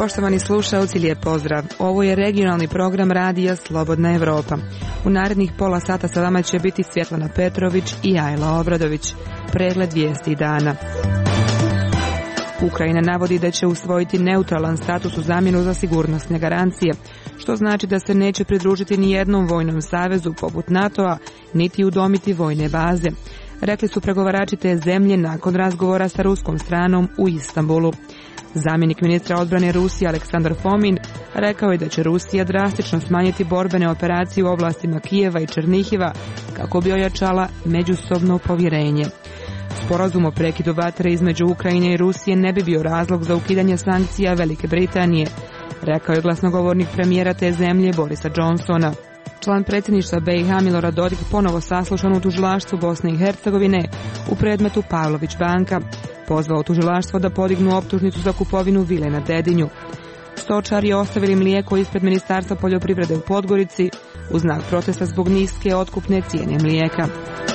Poštovani slušalci, lijep pozdrav. Ovo je regionalni program radija Slobodna Evropa. U narednih pola sata sa vama će biti Svjetlana Petrović i Ajla Obradović. Pregled vijesti dana. Ukrajina navodi da će usvojiti neutralan status u zamjenu za sigurnosne garancije, što znači da se neće pridružiti ni jednom vojnom savezu poput NATO-a, niti udomiti vojne baze. Rekli su pregovarači te zemlje nakon razgovora sa ruskom stranom u Istanbulu. Zamjenik ministra odbrane Rusije Aleksandar Fomin rekao je da će Rusija drastično smanjiti borbene operacije u oblastima Kijeva i Černihiva kako bi ojačala međusobno povjerenje. Sporazum o prekidu vatre između Ukrajine i Rusije ne bi bio razlog za ukidanje sankcija Velike Britanije, rekao je glasnogovornik premijera te zemlje Borisa Johnsona. Član predsjedništva BiH Milorad Dodik ponovo saslušan u tužilaštvu Bosne i Hercegovine u predmetu Pavlović banka. Pozvao tužilaštvo da podignu optužnicu za kupovinu vile na Dedinju. Stočari ostavili mlijeko ispred Ministarstva poljoprivrede u Podgorici u znak protesta zbog niske otkupne cijene mlijeka.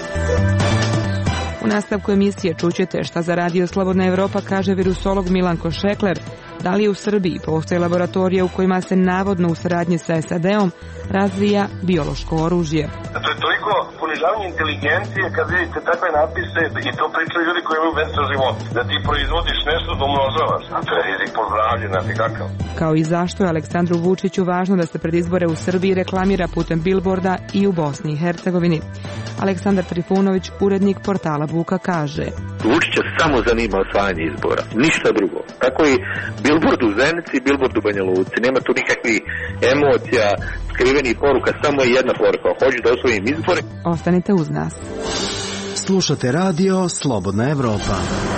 U nastavku emisije čućete šta za radio Slobodna Evropa kaže virusolog Milanko Šekler, da li u Srbiji postoje laboratorije u kojima se navodno u saradnji sa SAD-om razvija biološko oružje. To je toliko ponižavanje inteligencije kad vidite takve napise i to pričaju ljudi koji imaju veze sa životom. Da ti proizvodiš nešto da umnožavaš, a to je rizik po zdravlje, znate kakav. Kao i zašto je Aleksandru Vučiću važno da se pred izbore u Srbiji reklamira putem bilborda i u Bosni i Hercegovini. Aleksandar Trifunović, urednik portala Buka, kaže: Vučića samo zanima osvajanje izbora, ništa drugo. Tako i bilbord u Zenici i bilbord u Banja Luci. Nema tu nikakvih emocija, skrivenih poruka, samo je jedna poruka: hoću da osvojim izbore. Ostanite uz nas. Slušate radio Slobodna Evropa.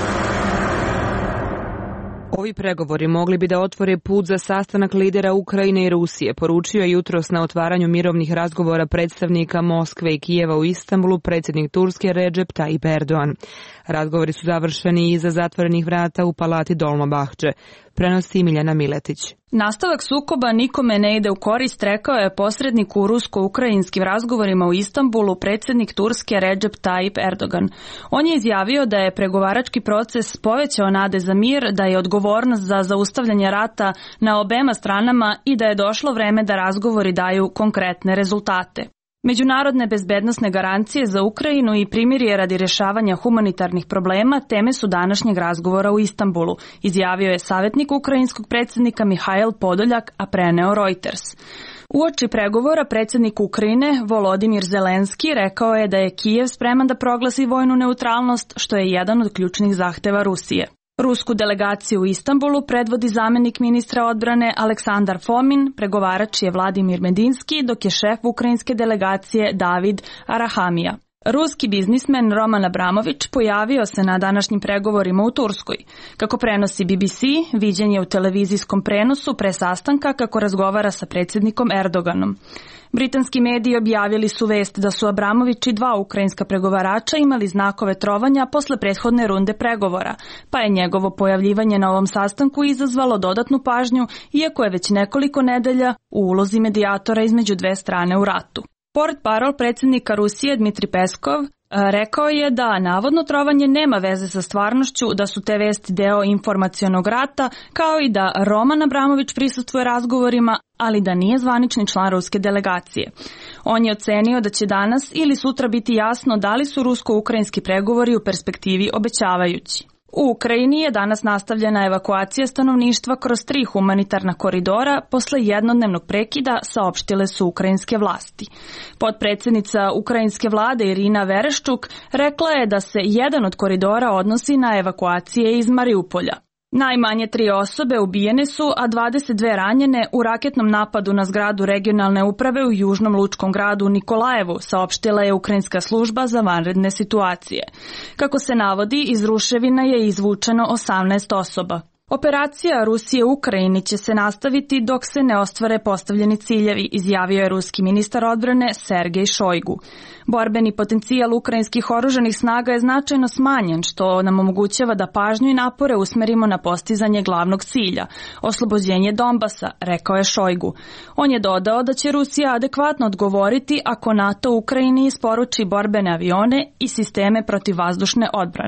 Ovi pregovori mogli bi da otvore put za sastanak lidera Ukrajine i Rusije, poručio je jutros na otvaranju mirovnih razgovora predstavnika Moskve i Kijeva u Istanbulu predsjednik Turske Recep Tayyip Erdogan. Razgovori su završeni iza zatvorenih vrata u palati Dolmabahče, prenosi Miljana Miletić. Nastavak sukoba nikome ne ide u korist, rekao je posrednik u rusko-ukrajinskim razgovorima u Istanbulu predsjednik Turske Recep Tayyip Erdogan. On je izjavio da je pregovarački proces povećao nade za mir, da je odgovornost za zaustavljanje rata na obema stranama i da je došlo vreme da razgovori daju konkretne rezultate. Međunarodne bezbednosne garancije za Ukrajinu i primirje radi rješavanja humanitarnih problema teme su današnjeg razgovora u Istanbulu, izjavio je savjetnik ukrajinskog predsjednika Mihajl Podoljak, a preneo Reuters. Uoči pregovora predsjednik Ukrajine Volodimir Zelenski rekao je da je Kijev spreman da proglasi vojnu neutralnost, što je jedan od ključnih zahteva Rusije. Rusku delegaciju u Istanbulu predvodi zamjenik ministra odbrane Aleksandar Fomin, pregovarač je Vladimir Medinski, dok je šef ukrajinske delegacije David Arahamija. Ruski biznismen Roman Abramović pojavio se na današnjim pregovorima u Turskoj. Kako prenosi BBC, viđen je u televizijskom prenosu pre sastanka kako razgovara sa predsjednikom Erdoganom. Britanski mediji objavili su vest da su Abramović i dva ukrajinska pregovarača imali znakove trovanja posle prethodne runde pregovora, pa je njegovo pojavljivanje na ovom sastanku izazvalo dodatnu pažnju, iako je već nekoliko nedelja u ulozi medijatora između dve strane u ratu. Portparol predsjednika Rusije Dmitri Peskov rekao je da navodno trovanje nema veze sa stvarnošću, da su te vesti deo informacionog rata, kao i da Roman Abramović prisustvuje razgovorima, ali da nije zvanični član ruske delegacije. On je ocenio da će danas ili sutra biti jasno da li su rusko-ukrajinski pregovori u perspektivi obećavajući. U Ukrajini je danas nastavljena evakuacija stanovništva kroz 3 humanitarna koridora posle jednodnevnog prekida, saopštile su ukrajinske vlasti. Potpredsjednica ukrajinske vlade Irina Vereščuk rekla je da se jedan od koridora odnosi na evakuacije iz Mariupolja. Najmanje 3 osobe ubijene su, a 22 ranjene u raketnom napadu na zgradu regionalne uprave u južnom lučkom gradu Nikolajevu, saopštila je Ukrajinska služba za vanredne situacije. Kako se navodi, iz ruševina je izvučeno 18 osoba. Operacija Rusije u Ukrajini će se nastaviti dok se ne ostvare postavljeni ciljevi, izjavio je ruski ministar odbrane Sergej Šojgu. Borbeni potencijal ukrajinskih oružanih snaga je značajno smanjen, što nam omogućava da pažnju i napore usmerimo na postizanje glavnog cilja, oslobođenje Donbasa, rekao je Šojgu. On je dodao da će Rusija adekvatno odgovoriti ako NATO Ukrajini isporuči borbene avione i sisteme protivvazdušne odbrane.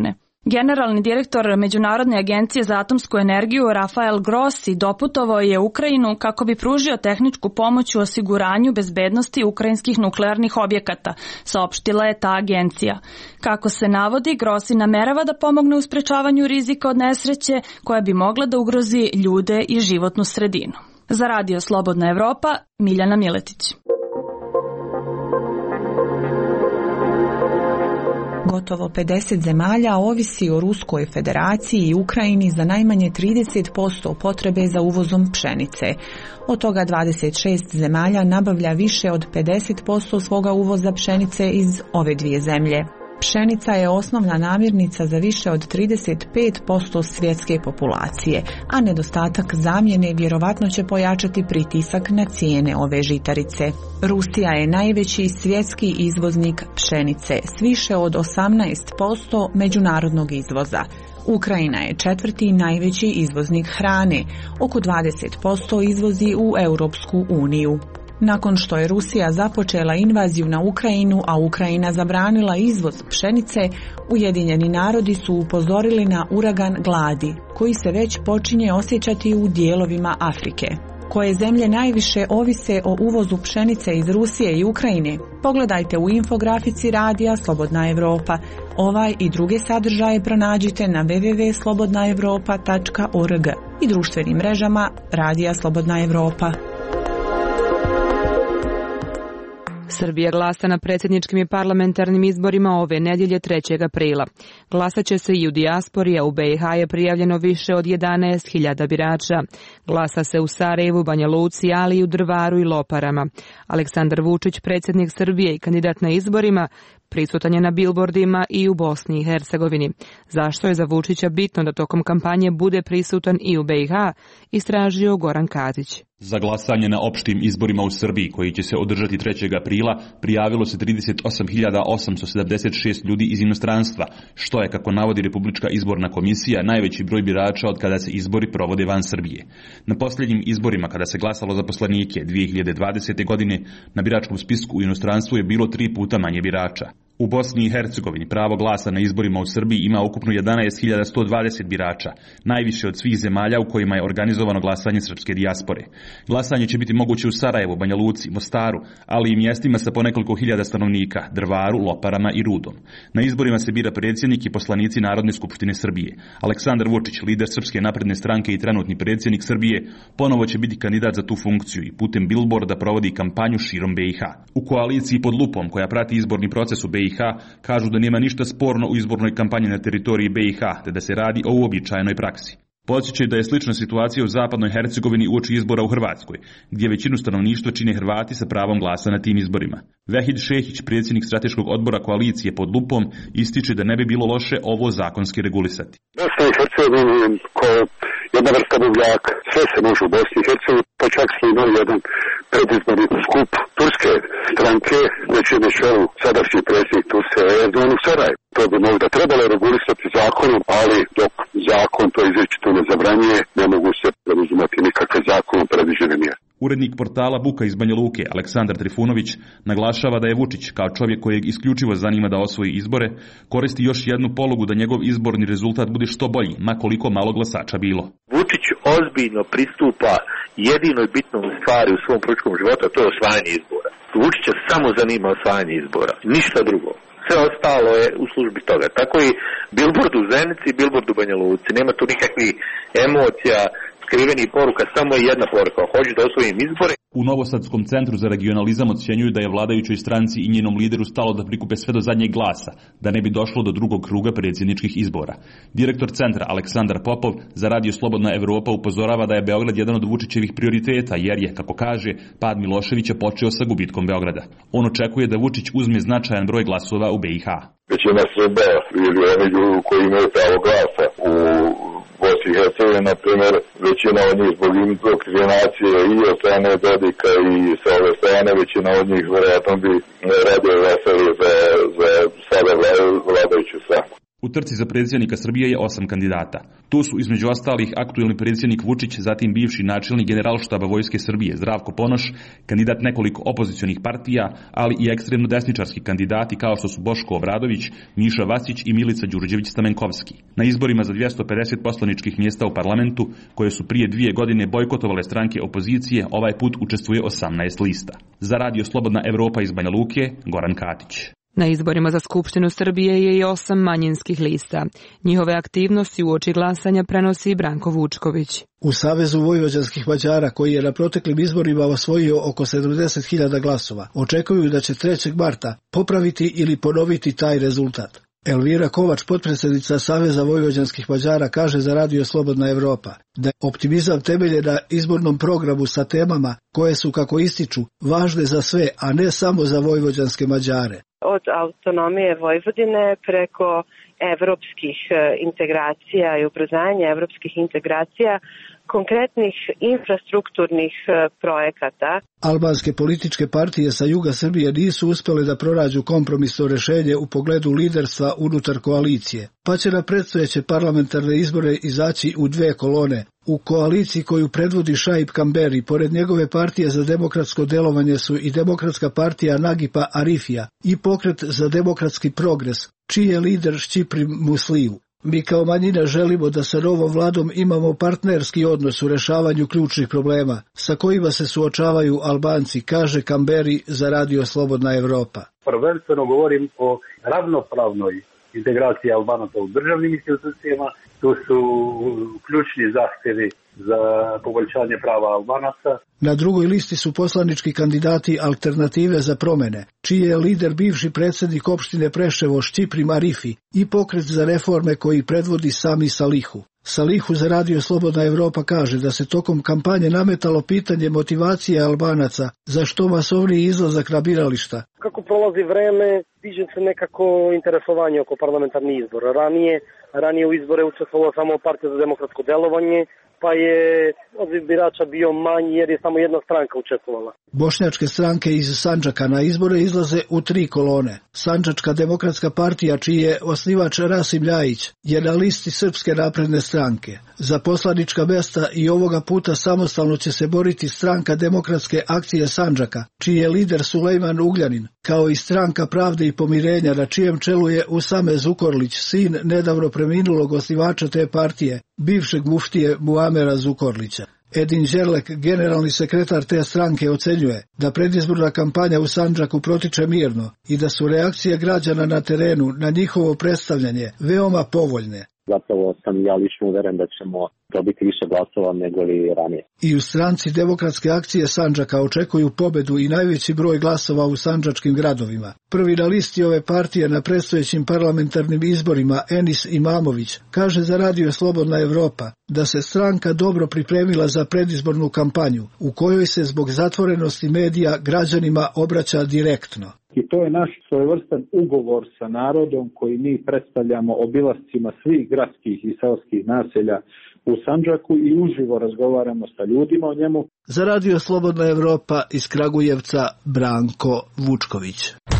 Generalni direktor Međunarodne agencije za atomsku energiju Rafael Grossi doputovao je Ukrajinu kako bi pružio tehničku pomoć u osiguranju bezbednosti ukrajinskih nuklearnih objekata, saopštila je ta agencija. Kako se navodi, Grossi namerava da pomogne u sprečavanju rizika od nesreće koja bi mogla da ugrozi ljude i životnu sredinu. Za Radio Slobodna Evropa, Miljana Miletić. Gotovo 50 zemalja ovisi o Ruskoj federaciji i Ukrajini za najmanje 30% potrebe za uvozom pšenice. Od toga 26 zemalja nabavlja više od 50% svoga uvoza pšenice iz ove dvije zemlje. Pšenica je osnovna namirnica za više od 35% svjetske populacije, a nedostatak zamjene vjerovatno će pojačati pritisak na cijene ove žitarice. Rusija je najveći svjetski izvoznik pšenice s više od 18% međunarodnog izvoza. Ukrajina je četvrti najveći izvoznik hrane, oko 20% izvozi u Europsku uniju. Nakon što je Rusija započela invaziju na Ukrajinu, a Ukrajina zabranila izvoz pšenice, Ujedinjeni narodi su upozorili na uragan gladi, koji se već počinje osjećati u dijelovima Afrike. Koje zemlje najviše ovise o uvozu pšenice iz Rusije i Ukrajine? Pogledajte u infografici Radija Slobodna Evropa. Ovaj i druge sadržaje pronađite na www.slobodnaevropa.org i društvenim mrežama Radija Slobodna Evropa. Srbija glasa na predsjedničkim i parlamentarnim izborima ove nedjelje 3. aprila. Glasat će se i u dijaspori, a u BiH je prijavljeno više od 11.000 birača. Glasa se u Sarajevu, Banja Luci, ali i u Drvaru i Loparama. Aleksandar Vučić, predsjednik Srbije i kandidat na izborima, prisutan je na bilbordima i u Bosni i Hercegovini. Zašto je za Vučića bitno da tokom kampanje bude prisutan i u BiH, istražio Goran Katić. Za glasanje na opštim izborima u Srbiji, koji će se održati 3. aprila, prijavilo se 38.876 ljudi iz inostranstva, što je, kako navodi Republička izborna komisija, najveći broj birača od kada se izbori provode van Srbije. Na posljednjim izborima, kada se glasalo za poslanike 2020. godine, na biračkom spisku u inostranstvu je bilo 3 puta manje birača. U Bosni i Hercegovini pravo glasa na izborima u Srbiji ima ukupno 11.120 birača, najviše od svih zemalja u kojima je organizovano glasanje srpske dijaspore. Glasanje će biti moguće u Sarajevu, Banja Luci, Mostaru, ali i mjestima sa po nekoliko hiljada stanovnika, Drvaru, Loparama i Rudom. Na izborima se bira predsjednik i poslanici Narodne skupštine Srbije. Aleksandar Vučić, lider Srpske napredne stranke i trenutni predsjednik Srbije, ponovo će biti kandidat za tu funkciju i putem bilborda provodi kampanju širom BiH. U koaliciji Pod lupom, koja prati izborni proces u BiH, kažu da nema ništa sporno u izbornoj kampanji na teritoriji BiH, te da se radi o uobičajenoj praksi. Podsjećaju da je slična situacija u zapadnoj Hercegovini uoči izbora u Hrvatskoj, gdje većinu stanovništva čine Hrvati sa pravom glasa na tim izborima. Vehid Šehić, predsjednik strateškog odbora koalicije Pod lupom, ističe da ne bi bilo loše ovo zakonski regulisati. Bosna i Hercegovina je kao jedna vrsta buvljaka. Sve se može u Bosni i Hercegovini, pa čak smo imali jedan predizborni skup turske stranke, znači na čelu sadašnji predsjednik Turske Erdogan u Sarajevu. To bi možda trebalo regulisati zakonom, ali dok zakon to izričito ne zabranjuje, ne mogu se preduzimati nikakve zakonom predviđene mjere. Urednik portala Buka iz Banja Luke, Aleksandar Trifunović, naglašava da je Vučić, kao čovjek kojeg isključivo zanima da osvoji izbore, koristi još jednu polugu da njegov izborni rezultat bude što bolji, ma koliko malo glasača bilo. Vučić ozbiljno pristupa jedinoj bitnoj stvari u svom političkom životu, a to je osvajanje izbora. Vučića samo zanima osvajanje izbora, ništa drugo. Sve ostalo je u službi toga. Tako i bilbord u Zenici i bilbord u Banja Luci. Nema tu nikakvih emocija, skrivenih poruka, samo je jedna poruka. Hoću da osvojim izbore. U Novosadskom centru za regionalizam ocjenjuju da je vladajućoj stranci i njenom lideru stalo da prikupe sve do zadnjeg glasa, da ne bi došlo do drugog kruga predsjedničkih izbora. Direktor centra Aleksandar Popov za Radio Slobodna Evropa upozorava da je Beograd jedan od Vučićevih prioriteta, jer je, kako kaže, pad Miloševića počeo sa gubitkom Beograda. On očekuje da Vučić uzme značajan broj glasova u BiH. Većina Srba ili oni ljudi koji imaju pravo glasa u Bosni i Hercegovini, na primjer, većina od njih zbog indoktrinacije i od strane Dodika i sa ove strane, većina od njih vjerojatno bi radije glasali za sada vladajuću stranku. U trci za predsjednika Srbije je 8 kandidata. Tu su između ostalih aktuelni predsjednik Vučić, zatim bivši načelnik Generalštaba Vojske Srbije Zdravko Ponoš, kandidat nekoliko opozicionih partija, ali i ekstremno desničarski kandidati kao što su Boško Obradović, Miša Vacić i Milica Đurđević-Stamenkovski. Na izborima za 250 poslaničkih mjesta u parlamentu, koje su prije 2 godine bojkotovale stranke opozicije, ovaj put učestvuje 18 lista. Za Radio Slobodna Evropa iz Banja Luke, Goran Katić. Na izborima za Skupštinu Srbije je i 8 manjinskih lista. Njihove aktivnosti uoči glasanja prenosi Branko Vučković. U Savezu vojvođanskih Mađara, koji je na proteklim izborima osvojio oko 70.000 glasova, očekuju da će 3. marta popraviti ili ponoviti taj rezultat. Elvira Kovač, potpredsjednica Saveza vojvođanskih Mađara, kaže za Radio Slobodna Evropa da je optimizam temelje na izbornom programu sa temama koje su, kako ističu, važne za sve, a ne samo za vojvođanske Mađare. Od autonomije Vojvodine preko evropskih integracija i ubrzanja evropskih integracija, konkretnih infrastrukturnih projekata. Albanske političke partije sa juga Srbije nisu uspjele da pronađu kompromisno rješenje u pogledu liderstva unutar koalicije, pa će na predstojeće parlamentarne izbore izaći u 2 kolone. U koaliciji koju predvodi Šaip Kamberi, pored njegove partije za demokratsko delovanje su i Demokratska partija Nagipa Arifija i Pokret za demokratski progres, čiji je lider Šćiprim Musliju. Mi kao manjina želimo da sa novom vladom imamo partnerski odnos u rešavanju ključnih problema sa kojima se suočavaju Albanci, kaže Kamberi za Radio Slobodna Evropa. Prvenstveno govorim o ravnopravnoj integraciji Albanaca u državnim institucijama. Tu su ključni zahtjevi za poboljšanje prava Albanaca. Na drugoj listi su poslanički kandidati Alternative za promene, čiji je lider bivši predsjednik opštine Preševo Šćiprim Arifi i Pokret za reforme koji predvodi Sami Salihu. Salihu za Radio Slobodna Evropa kaže da se tokom kampanje nametalo pitanje motivacije Albanaca za što masovniji izlazak na birališta. Kako prolazi vreme, diže se nekako interesovanje oko parlamentarnih izbora. Ranije u izbore učestvovalo samo Partija za demokratsko delovanje, pa je odziv birača bio manji jer je samo jedna stranka učestvovala. Bošnjačke stranke iz Sandžaka na izbore izlaze u 3 kolone. Sandžačka demokratska partija, čiji je osnivač Rasim Ljajić, je na listi Srpske napredne stranke. Za poslanička mjesta i ovoga puta samostalno će se boriti Stranka demokratske akcije Sandžaka, čiji je lider Sulejman Ugljanin, kao i Stranka pravde i pomirenja, na čijem čelu je Usame Zukorlić, sin nedavno preminulog osnivača te partije, bivšeg muftije Muamera Zukorlića. Edin Đerlek, generalni sekretar te stranke, ocenjuje da predizborna kampanja u Sandžaku protiče mirno i da su reakcije građana na terenu na njihovo predstavljanje veoma povoljne. Zapravo sam ja lično uveren da ćemo dobiti više glasova nego li ranije. I u Stranci demokratske akcije Sandžaka očekuju pobedu i najveći broj glasova u sandžačkim gradovima. Prvi na listi ove partije na predstojećim parlamentarnim izborima, Enis Imamović, kaže za Radio Slobodna Evropa da se stranka dobro pripremila za predizbornu kampanju, u kojoj se zbog zatvorenosti medija građanima obraća direktno. I to je naš svojevrstan ugovor sa narodom koji mi predstavljamo obilascima svih gradskih i seoskih naselja u Sandžaku i uživo razgovaramo sa ljudima o njemu. Za Radio Slobodna Evropa iz Kragujevca, Branko Vučković.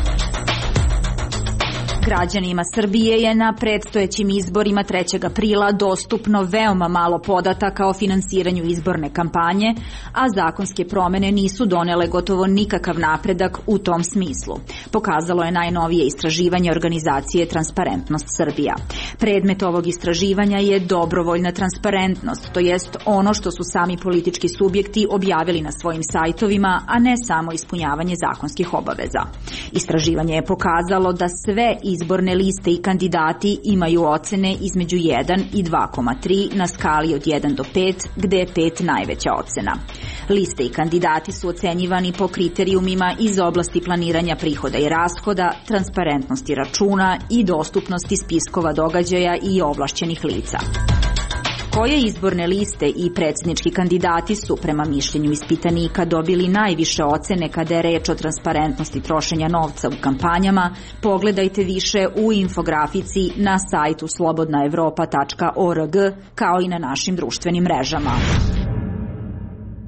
Građanima Srbije je na predstojećim izborima 3. aprila dostupno veoma malo podataka o finansiranju izborne kampanje, a zakonske promene nisu donele gotovo nikakav napredak u tom smislu. Pokazalo je najnovije istraživanje organizacije Transparentnost Srbija. Predmet ovog istraživanja je dobrovoljna transparentnost, to jest ono što su sami politički subjekti objavili na svojim sajtovima, a ne samo ispunjavanje zakonskih obaveza. Istraživanje je pokazalo da sve izborne liste i kandidati imaju ocene između 1 i 2,3 na skali od 1 do 5, gde je 5 najveća ocena. Liste i kandidati su ocenjivani po kriterijumima iz oblasti planiranja prihoda i rashoda, transparentnosti računa i dostupnosti spiskova događaja i ovlašćenih lica. Koje izborne liste i predsjednički kandidati su, prema mišljenju ispitanika, dobili najviše ocene kada je reč o transparentnosti trošenja novca u kampanjama, pogledajte više u infografici na sajtu slobodnaevropa.org, kao i na našim društvenim mrežama.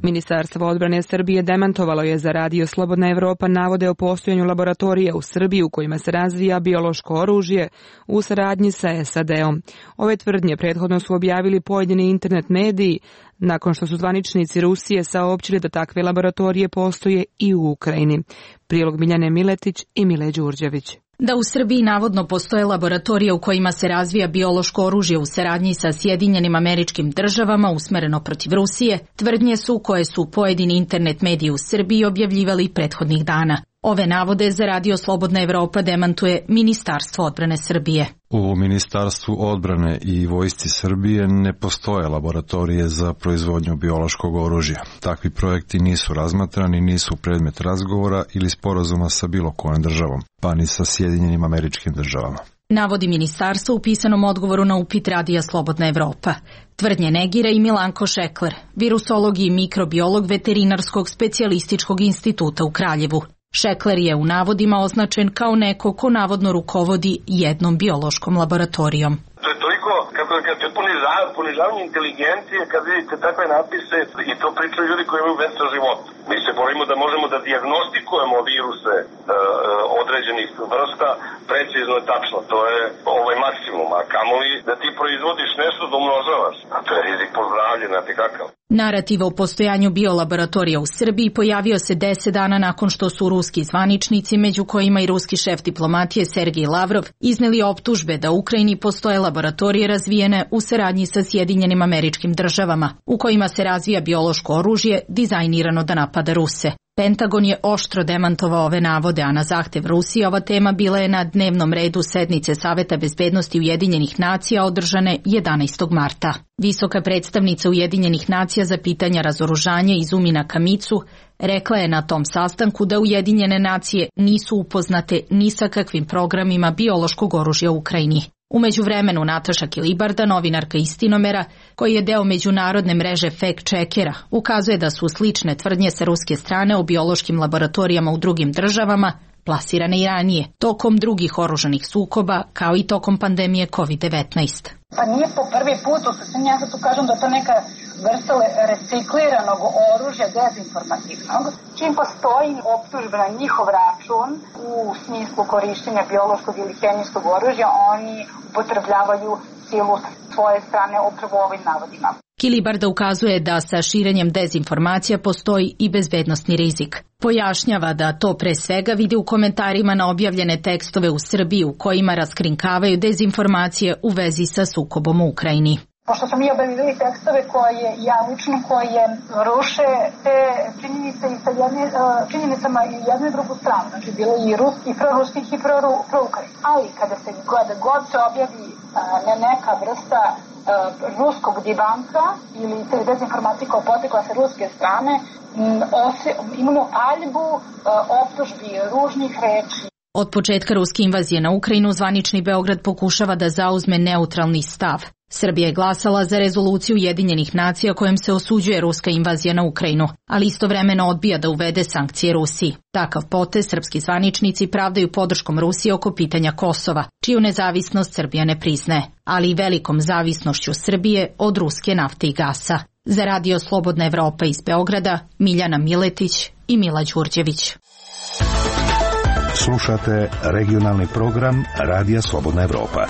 Ministarstvo odbrane Srbije demantovalo je za Radio Slobodna Evropa navode o postojanju laboratorija u Srbiji u kojima se razvija biološko oružje u saradnji sa SAD-om. Ove tvrdnje prethodno su objavili pojedini internet mediji nakon što su zvaničnici Rusije saopćili da takve laboratorije postoje i u Ukrajini. Prilog Miljane Miletić i Mile Đurđević. Da u Srbiji navodno postoje laboratorije u kojima se razvija biološko oružje u saradnji sa Sjedinjenim Američkim Državama usmereno protiv Rusije, tvrdnje su koje su pojedini internet mediji u Srbiji objavljivali prethodnih dana. Ove navode za Radio Slobodna Evropa demantuje Ministarstvo odbrane Srbije. U Ministarstvu odbrane i Vojsci Srbije ne postoje laboratorije za proizvodnju biološkog oružja. Takvi projekti nisu razmatrani, nisu predmet razgovora ili sporazuma sa bilo kojom državom, pa ni sa Sjedinjenim Američkim Državama. Navodi ministarstvo u pisanom odgovoru na upit Radija Slobodna Evropa. Tvrdnje negira i Milanko Šekler, virusolog i mikrobiolog Veterinarskog specijalističkog instituta u Kraljevu. Šekler je u navodima označen kao neko ko navodno rukovodi jednom biološkom laboratorijom. To je toliko, kako je ponižavanje inteligencije kad vidite takve napise i to pričaju ljudi koji imaju veze sa životom. Mi se borimo da možemo da dijagnostikujemo viruse određenih vrsta, precizno i tačno. To je maksimum, a kamoli da ti proizvodiš nešto da umnožavaš. A to je rizik po zdravlje, znate kakav. Narativ o postojanju biolaboratorija u Srbiji pojavio se 10 dana nakon što su ruski zvaničnici, među kojima i ruski šef diplomatije Sergej Lavrov, izneli optužbe da u Ukrajini postoje laboratorije razvijene u saradnji sa Sjedinjenim Američkim Državama, u kojima se razvija biološko oružje dizajnirano da napada Ruse. Pentagon je oštro demantovao ove navode, a na zahtev Rusije ova tema bila je na dnevnom redu sednice Saveta bezbednosti Ujedinjenih nacija održane 11. marta. Visoka predstavnica Ujedinjenih nacija za pitanja razoružanja Izumina Kamicu rekla je na tom sastanku da Ujedinjene nacije nisu upoznate ni sa kakvim programima biološkog oružja u Ukrajini. U međuvremenu Nataša Kilibarda, novinarka Istinomera, koji je deo međunarodne mreže fact-checkera, ukazuje da su slične tvrdnje sa ruske strane o biološkim laboratorijama u drugim državama plasirane i ranije, tokom drugih oružanih sukoba, kao i tokom pandemije COVID-19. Pa nije po prvi put, ja sad tu kažem da je to neka vrsta recikliranog oružja dezinformativnog, čim postoji optužba na njihov račun u smislu korištenja biološkog ili hemijskog oružja, oni upotrebljavaju silu svoje strane upravo ovim navodima. Kilibarda ukazuje da sa širenjem dezinformacija postoji i bezbednosni rizik. Pojašnjava da to pre svega vidi u komentarima na objavljene tekstove u Srbiji u kojima raskrinkavaju dezinformacije u vezi sa sukobom u Ukrajini. Pošto smo mi objavili tekstove koje ruše te činjenice i sa činjenicama i jednu i drugu stranu, znači bilo i proruskih i proukrajinskih. Ali kada god se objavi neka vrsta ruskog divanka ili te dezinformacije koja potekla sa ruske strane, imamo paljbu optužbi, ružnih reči. Od početka ruske invazije na Ukrajinu zvanični Beograd pokušava da zauzme neutralni stav. Srbija je glasala za rezoluciju Ujedinjenih nacija kojom se osuđuje ruska invazija na Ukrajinu, ali istovremeno odbija da uvede sankcije Rusiji. Takav potez srpski zvaničnici pravdaju podrškom Rusije oko pitanja Kosova, čiju nezavisnost Srbija ne priznaje, ali i velikom zavisnošću Srbije od ruske nafte i gasa. Za Radio Slobodna Evropa iz Beograda, Miljana Miletić i Mila Đurđević. Slušate regionalni program Radija Slobodna Evropa.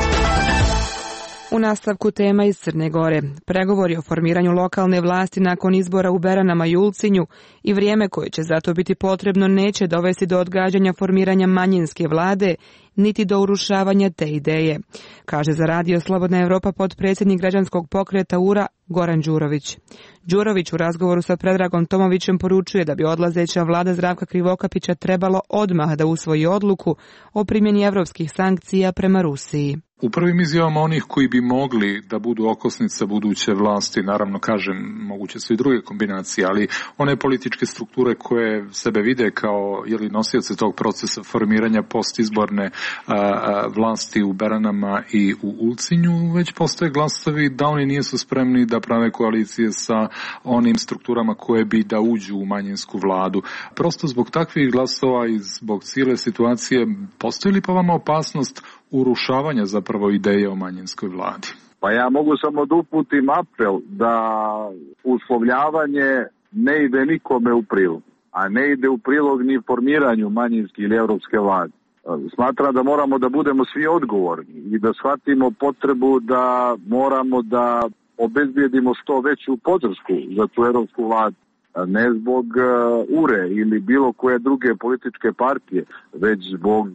U nastavku tema iz Crne Gore. Pregovori o formiranju lokalne vlasti nakon izbora u Beranama i Ulcinju i vrijeme koje će zato biti potrebno neće dovesti do odgađanja formiranja manjinske vlade, niti do urušavanja te ideje, kaže za Radio Slobodna Evropa potpredsjednik građanskog pokreta URA Goran Đurović. Đurović u razgovoru sa Predragom Tomovićem poručuje da bi odlazeća vlada Zdravka Krivokapića trebalo odmah da usvoji odluku o primjeni evropskih sankcija prema Rusiji. U prvim izjavama onih koji bi mogli da budu okosnica buduće vlasti, naravno kažem, moguće su i druge kombinacije, ali one političke strukture koje sebe vide kao nosioce tog procesa formiranja postizborne vlasti u Beranama i u Ulcinju, već postoje glasovi da oni nisu spremni da prave koalicije sa onim strukturama koje bi da uđu u manjinsku vladu. Prosto zbog takvih glasova i zbog cijele situacije postoji li pa vama opasnost urušavanja zapravo ideje o manjinskoj vladi? Pa ja mogu samo da uputim apel da uslovljavanje ne ide nikome u prilog, a ne ide u prilog ni formiranju manjinske ili evropske vlade. Smatram da moramo da budemo svi odgovorni i da shvatimo potrebu da moramo da obezbijedimo što veću podršku za tu evropsku vladu. Ne zbog URE ili bilo koje druge političke partije, već zbog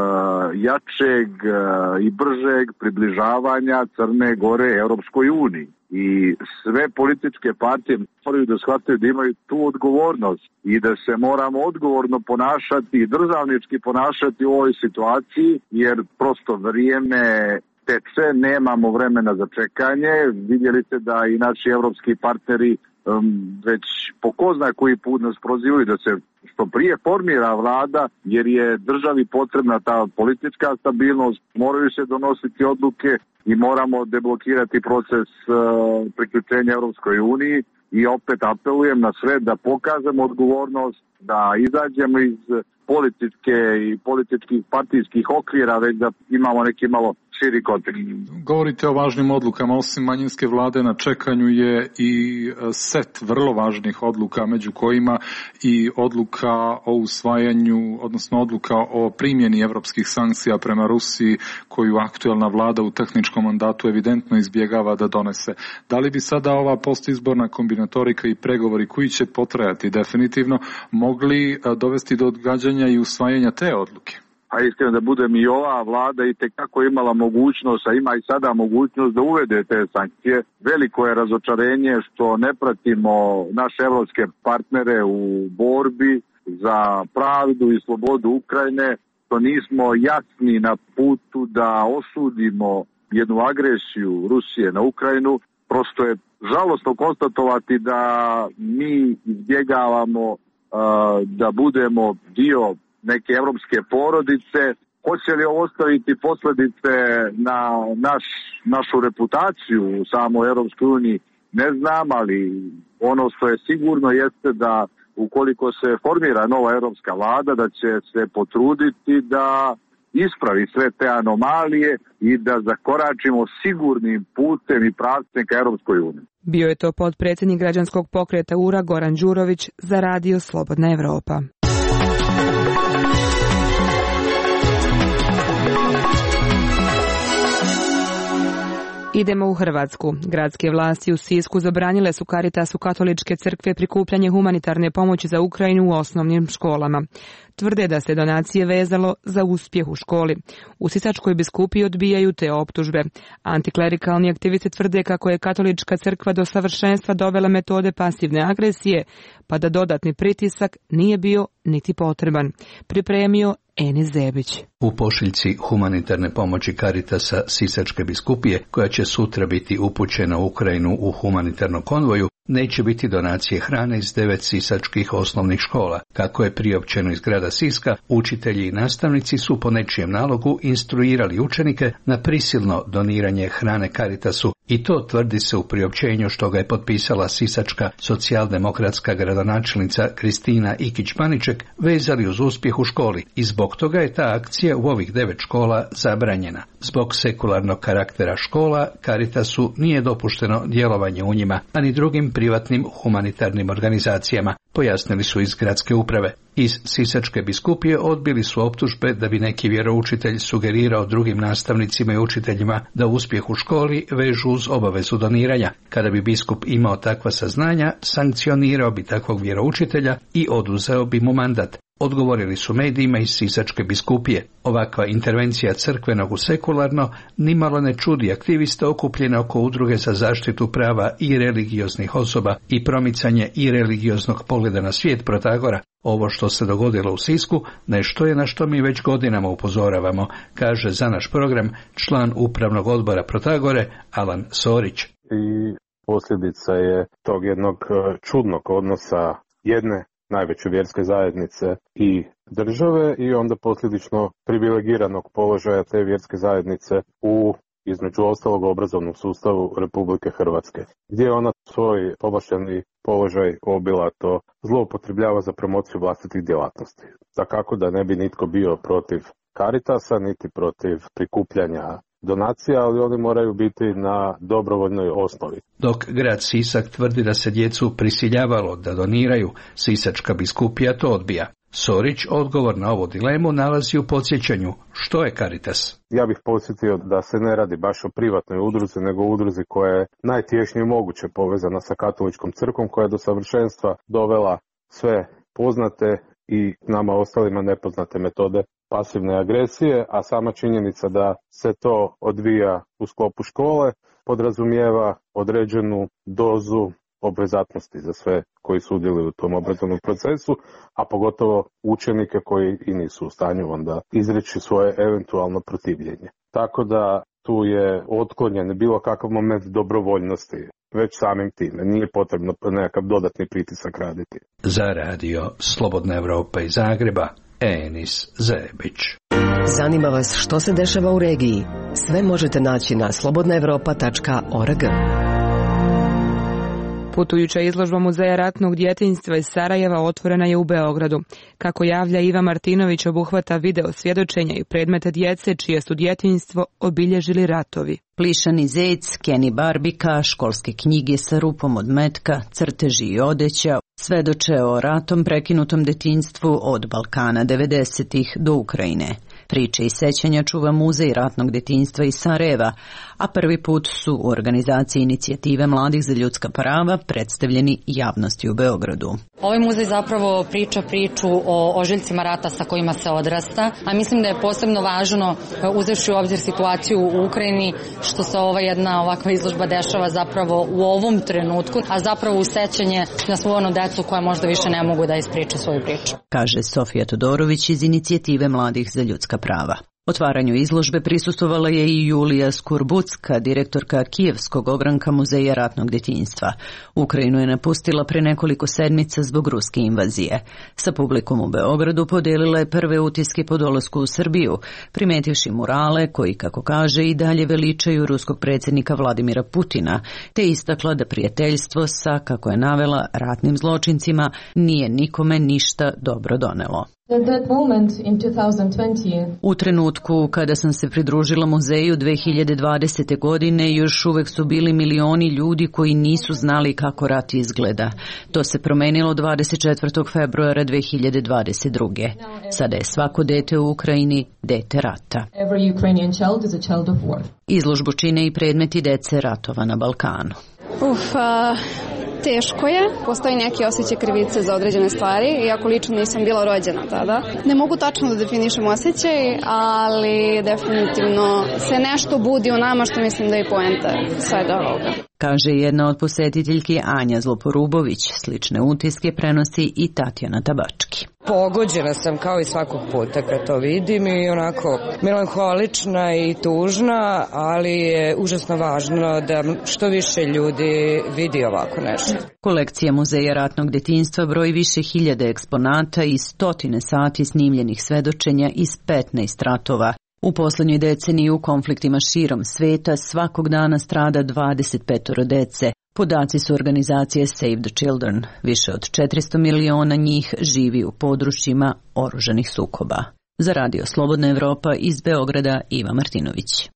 jačeg i bržeg približavanja Crne Gore Europskoj uniji. I sve političke partije moraju da shvataju da imaju tu odgovornost i da se moramo odgovorno ponašati i državnički ponašati u ovoj situaciji, jer prosto vrijeme teče, nemamo vremena za čekanje. Vidjeli ste da i naši evropski partneri već po ko zna koji put nas prozivaju da se što prije formira vlada, jer je državi potrebna ta politička stabilnost, moraju se donositi odluke i moramo deblokirati proces priključenja Europskoj uniji. I opet apelujem na sve da pokažemo odgovornost, da izađemo iz političke i političkih partijskih okvira, već da imamo neki malo širi kontekst. Govorite o važnim odlukama, osim manjinske vlade na čekanju je i set vrlo važnih odluka, među kojima i odluka o usvajanju, odnosno odluka o primjeni evropskih sankcija prema Rusiji, koju aktuelna vlada u tehničkom mandatu evidentno izbjegava da donese. Da li bi sada ova postizborna kombinatorika i pregovori koji će potrajati definitivno mogli dovesti do odgađanja i usvajanja te odluke? A iskreno da budem, i ova vlada i tekako imala mogućnost, a ima i sada mogućnost da uvede te sankcije. Veliko je razočarenje što ne pratimo naše evropske partnere u borbi za pravdu i slobodu Ukrajine, što nismo jasni na putu da osudimo jednu agresiju Rusije na Ukrajinu. Prosto je žalosno konstatovati da mi izbjegavamo da budemo dio neke evropske porodice. Hoće li ovo ostaviti posljedice na našu reputaciju u samoj Evropskoj uniji, ne znam, ali ono što je sigurno jeste da ukoliko se formira nova evropska vlada, da će se potruditi da ispravi sve te anomalije i da zakoračimo sigurnim putem i pravcem ka Evropskoj uniji. Bio je to potpredsjednik građanskog pokreta URA Goran Đurović za Radio Slobodna Evropa. Idemo u Hrvatsku. Gradske vlasti u Sisku zabranile su Caritasu katoličke crkve prikupljanje humanitarne pomoći za Ukrajinu u osnovnim školama. Tvrde da se donacije vezalo za uspjeh u školi. U Sisačkoj biskupiji odbijaju te optužbe. Antiklerikalni aktivisti tvrde kako je katolička crkva do savršenstva dovela metode pasivne agresije, pa da dodatni pritisak nije bio niti potreban. Pripremio Enis Zebić. U pošiljci humanitarne pomoći Caritasa Sisačke biskupije, koja će sutra biti upućena u Ukrajinu u humanitarnom konvoju, neće biti donacije hrane iz 9 sisačkih osnovnih škola. Kako je priopćeno iz grada Siska, učitelji i nastavnici su po nečijem nalogu instruirali učenike na prisilno doniranje hrane Caritasu, i to tvrdi se u priopćenju što ga je potpisala sisačka socijaldemokratska gradonačelnica Kristina Ikić-Paniček, vezali uz uspjeh u školi, i zbog toga je ta akcija u ovih 9 škola zabranjena. Zbog sekularnog karaktera škola, Caritasu nije dopušteno djelovanje u njima, ani drugim privatnim humanitarnim organizacijama, pojasnili su iz gradske uprave. Iz Sisačke biskupije odbili su optužbe da bi neki vjeroučitelj sugerirao drugim nastavnicima i učiteljima da uspjeh u školi vežu uz obavezu doniranja. Kada bi biskup imao takva saznanja, sankcionirao bi takvog vjeroučitelja i oduzeo bi mu mandat. Odgovorili su medijima iz Sisačke biskupije. Ovakva intervencija crkvenog u sekularno nimalo ne čudi aktiviste okupljene oko udruge za zaštitu prava i religioznih osoba i promicanje i religioznog pogleda na svijet Protagora. Ovo što se dogodilo u Sisku nešto je na što mi već godinama upozoravamo, kaže za naš program član upravnog odbora Protagore Alan Sorić. I posljedica je tog jednog čudnog odnosa jedne najveće vjerske zajednice i države i onda posljedično privilegiranog položaja te vjerske zajednice u, između ostalog, obrazovnom sustavu Republike Hrvatske, gdje ona svoj povlašteni položaj obilato zloupotrebljava za promociju vlastitih djelatnosti. Dakako da ne bi nitko bio protiv Caritasa, niti protiv prikupljanja donacija, ali oni moraju biti na dobrovoljnoj osnovi. Dok grad Sisak tvrdi da se djecu prisiljavalo da doniraju, Sisačka biskupija to odbija. Sorić odgovor na ovu dilemu nalazi u podsjećanju što je Caritas. Ja bih podsjetio da se ne radi baš o privatnoj udruzi, nego o udruzi koja je najtješnije moguće povezana sa katoličkom crkvom, koja je do savršenstva dovela sve poznate i nama ostalima nepoznate metode pasivne agresije, a sama činjenica da se to odvija u sklopu škole podrazumijeva određenu dozu obvezatnosti za sve koji sudjeluju u tom obrazovnom procesu, a pogotovo učenike koji i nisu u stanju onda izreći svoje eventualno protivljenje. Tako da tu je otklonjen bilo kakav moment dobrovoljnosti, već samim time. Nije potrebno nekakav dodatni pritisak raditi. Za radio Slobodna Evropa iz Zagreba, Enis Zebić. Zanima vas što se dešava u regiji? Sve možete naći na slobodnaevropa.org. Putujuća izložba Muzeja ratnog djetinjstva iz Sarajeva otvorena je u Beogradu. Kako javlja Iva Martinović, obuhvata video svjedočenja i predmete djece čije su djetinjstvo obilježili ratovi. Plišani zec, Kenny Barbika, školske knjige sa rupom od metka, crteži i odeća, svedoče o ratom prekinutom detinjstvu od Balkana 90-ih do Ukrajine. Priče i sećanja čuva Muzej ratnog detinjstva iz Sarajeva, a prvi put su u organizaciji Inicijative mladih za ljudska prava predstavljeni javnosti u Beogradu. Ovaj muzej zapravo priča priču o ožiljcima rata sa kojima se odrasta, a mislim da je posebno važno, uzevši u obzir situaciju u Ukrajini, što se ova jedna ovakva izložba dešava zapravo u ovom trenutku, a zapravo u sećanje na svu onu decu koja možda više ne mogu da ispriča svoju priču. Kaže Sofija Todorović iz Inicijative mladih za ljudska prava. Otvaranju izložbe prisustvovala je i Julija Skurbucka, direktorka Kijevskog ogranka Muzeja ratnog detinjstva. Ukrajinu je napustila pre nekoliko sedmica zbog ruske invazije. Sa publikom u Beogradu podelila je prve utiske po dolasku u Srbiju, primetivši murale koji, kako kaže, i dalje veličaju ruskog predsjednika Vladimira Putina, te istakla da prijateljstvo sa, kako je navela, ratnim zločincima nije nikome ništa dobro donelo. U trenutku kada sam se pridružila muzeju 2020. godine još uvek su bili milioni ljudi koji nisu znali kako rat izgleda. To se promenilo 24. februara 2022. Sada je svako dete u Ukrajini dete rata. Izložbu čine i predmeti dece ratova na Balkanu. Teško je, postoji neki osjećaj krivice za određene stvari, iako lično nisam bila rođena tada. Ne mogu tačno da definišem osjećaj, ali definitivno se nešto budi u nama što mislim da je poenta svega ovoga. Kaže jedna od posjetiteljki Anja Zloporubović. Slične utiske prenosi i Tatjana Tabački. Pogođena sam kao i svakog puta kad to vidim i onako melanholična i tužna, ali je užasno važno da što više ljudi vidi ovako nešto. Kolekcija Muzeja ratnog detinjstva broji više hiljada eksponata i stotine sati snimljenih svedočenja iz 15 ratova. U poslednjoj deceniji u konfliktima širom sveta svakog dana strada 25 dece. Podaci su organizacije Save the Children. Više od 400 miliona njih živi u područjima oružanih sukoba. Za radio Slobodna Evropa iz Beograda, Iva Martinović.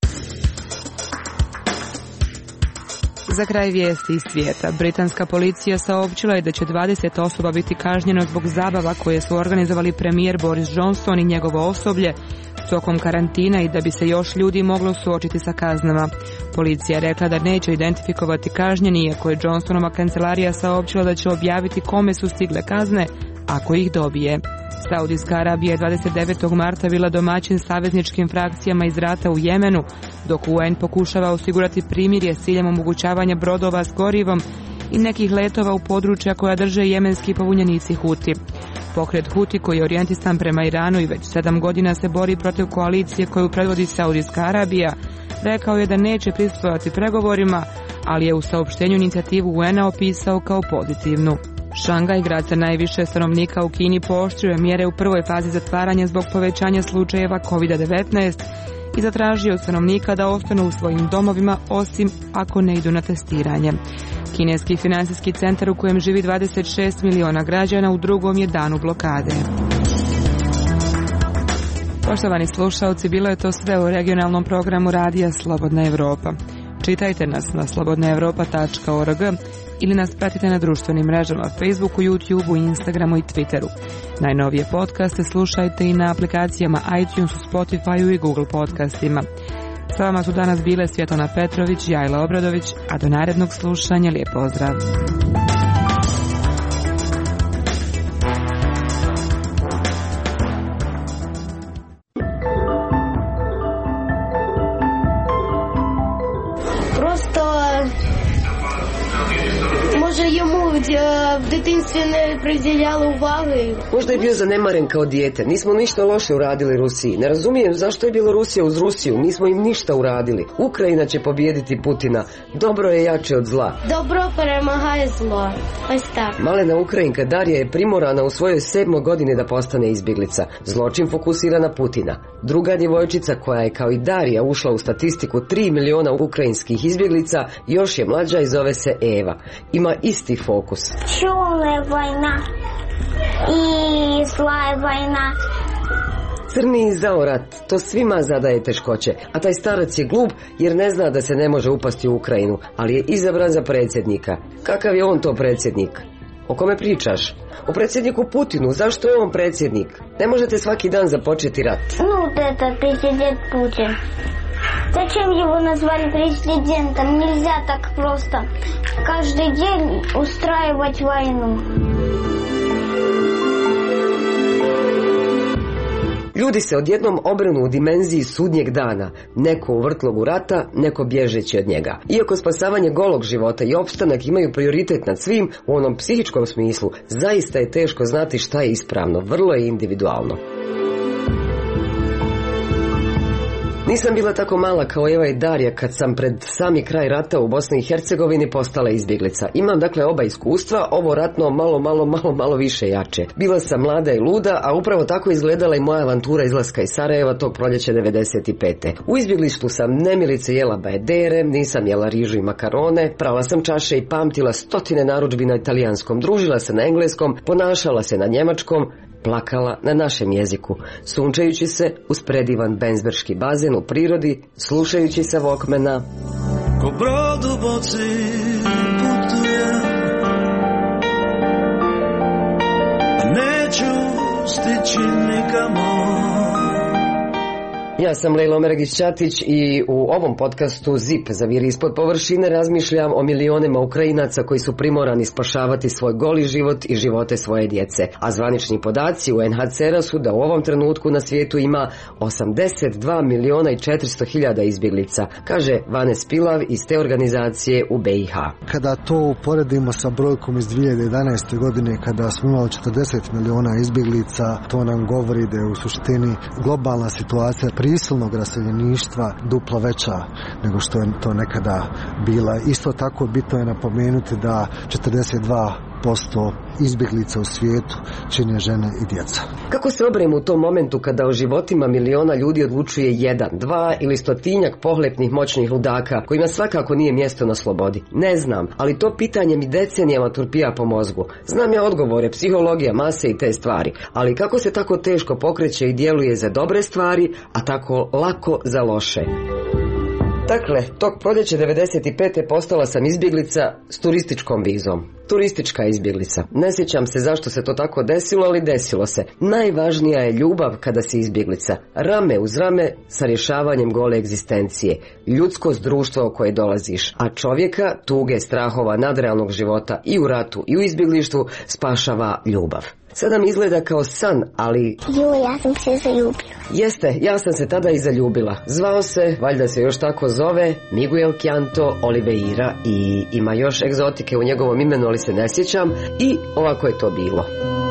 Za kraj vijesti iz svijeta, britanska policija saopćila je da će 20 osoba biti kažnjeno zbog zabava koje su organizovali premijer Boris Johnson i njegovo osoblje tokom karantina i da bi se još ljudi moglo suočiti sa kaznama. Policija je rekla da neće identifikovati kažnjeni, iako je Johnsonova kancelarija saopćila da će objaviti kome su stigle kazne ako ih dobije. Saudijska Arabija je 29. marta bila domaćin savezničkim frakcijama iz rata u Jemenu, dok UN pokušava osigurati primirje s ciljem omogućavanja brodova s gorivom i nekih letova u područja koja drže jemenski pobunjenici Huti. Pokret Huti, koji je orijentisan prema Iranu i već 7 godina se bori protiv koalicije koju predvodi Saudijska Arabija, rekao je da neće prisustvovati pregovorima, ali je u saopštenju inicijativu UN-a opisao kao pozitivnu. Šangaj, grad sa najviše stanovnika u Kini, pooštrio je mjere u prvoj fazi zatvaranja zbog povećanja slučajeva COVID-19 i zatražio od stanovnika da ostanu u svojim domovima osim ako ne idu na testiranje. Kineski finansijski centar u kojem živi 26 miliona građana u drugom je danu blokade. Poštovani slušaoci, bilo je to sve u regionalnom programu radija Slobodna Evropa. Čitajte nas na slobodnaevropa.org ili nas pratite na društvenim mrežama Facebooku, YouTubeu, Instagramu i Twitteru. Najnovije podcaste slušajte i na aplikacijama iTunesu, Spotifyu i Google podcastima. Sa vama su danas bile Svjetlana Petrović i Ajla Obradović, a do narednog slušanja lijep pozdrav. В дитинстві не приділяли уваги. Možda je bio zanemaren kao dijete. Nismo ništa loše uradili Rusiji. Ne razumijem zašto je bila Rusija uz Rusiju. Nismo im ništa uradili. Ukrajina će pobijediti Putina. Dobro je jače od zla. Dobro перемагає зло. Ось так. Malena Ukrajinka Darija je primorana u svojoj 7. godini da postane izbjeglica. Zločin fokusira na Putina. Druga djevojčica koja je kao i Darija ušla u statistiku 3 miliona ukrajinskih izbjeglica još je mlađa i zove se Eva. Ima isti fokus. Čulna vojna i zla vojna. Crni zaorat, to svima zadaje teškoće, a taj starac je glup jer ne zna da se ne može upasti u Ukrajinu, ali je izabran za predsjednika. Kakav je on to predsjednik? O kome pričaš? O predsjedniku Putinu. Zašto je on predsjednik? Ne možete svaki dan započeti rat. Это президент Путин. Зачем его назвали президентом? Нельзя так просто каждый день устраивать войну. Ljudi se odjednom obrnu u dimenziji sudnjeg dana, neko u vrtlogu rata, neko bježeći od njega. Iako spasavanje golog života i opstanak imaju prioritet nad svim, u onom psihičkom smislu, zaista je teško znati šta je ispravno, vrlo je individualno. Nisam bila tako mala kao Eva i Darija kad sam pred sami kraj rata u Bosni i Hercegovini postala izbjeglica. Imam dakle oba iskustva, ovo ratno malo više jače. Bila sam mlada i luda, a upravo tako izgledala i moja avantura izlaska iz Sarajeva tog proljeća 95. U izbjeglištvu sam nemilice jela bajedere, nisam jela rižu i makarone, prala sam čaše i pamtila stotine narudžbi na italijanskom, družila se na engleskom, ponašala se na njemačkom, plakala na našem jeziku, sunčajući se uz predivan benzberški bazen u prirodi, slušajući se Walkmana. Ko brod u boci putujem, neću stići nikamo. Ja sam Lejla Omeregić-Ćatić i u ovom podcastu ZIP zaviri ispod površine razmišljam o milionima Ukrajinaca koji su primorani spašavati svoj goli život i živote svoje djece. A zvanični podaci UNHCR-a su da u ovom trenutku na svijetu ima 82 miliona i 400 hiljada izbjeglica, kaže Vanes Pilav iz te organizacije u BiH. Kada to uporedimo sa brojkom iz 2011. godine kada smo imali 40 miliona izbjeglica, to nam govori da je u suštini globalna situacija prisilnog raseljeništva duplo veća nego što je to nekada bila. Isto tako bitno je napomenuti da 42% izbjeglica u svijetu čine žene i djeca. Kako se obrem u tom momentu kada o životima miliona ljudi odlučuje 1, 2 ili stotinjak pohlepnih moćnih ludaka kojima svakako nije mjesto na slobodi? Ne znam, ali to pitanje mi decenijama turpija po mozgu. Znam ja odgovore, psihologija, mase i te stvari, ali kako se tako teško pokreće i djeluje za dobre stvari, a tako lako za loše? Dakle, tog proljeća 95. postala sam izbjeglica s turističkom vizom. Turistička izbjeglica. Ne sjećam se zašto se to tako desilo, ali desilo se. Najvažnija je ljubav kada si izbjeglica. Rame uz rame sa rješavanjem gole egzistencije. Ljudskost društva u koje dolaziš. A čovjeka, tuge, strahova, nadrealnog života i u ratu i u izbjeglištvu spašava ljubav. Sada mi izgleda kao san, ali... Ja sam se zaljubila. Jeste, ja sam se tada i zaljubila. Zvao se, valjda se još tako zove, Miguel Canto Oliveira i ima još egzotike u njegovom imenu, ali se ne sjećam. I ovako je to bilo.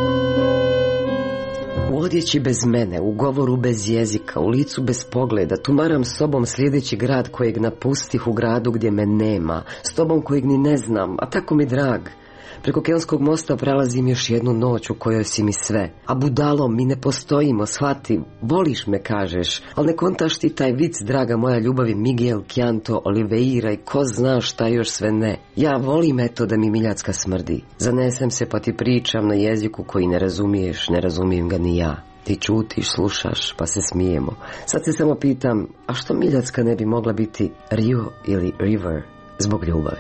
U odjeći bez mene, u govoru bez jezika, u licu bez pogleda, tumaram s sobom sljedeći grad kojeg napustih u gradu gdje me nema, s tobom kojeg ni ne znam, a tako mi drag. Preko Kelskog mosta prelazim još jednu noć u kojoj si mi sve. A budalom mi ne postojimo, shvati, voliš me kažeš, ali ne kontaš ti taj vic, draga moja ljubavi, Miguel Canto Oliveira i ko zna šta još sve ne. Ja volim eto da mi miljacka smrdi. Zanesem se pa ti pričam na jeziku koji ne razumiješ, ne razumijem ga ni ja. Ti čutiš, slušaš, pa se smijemo. Sad se samo pitam, a što Miljacka ne bi mogla biti Rio ili River zbog ljubavi?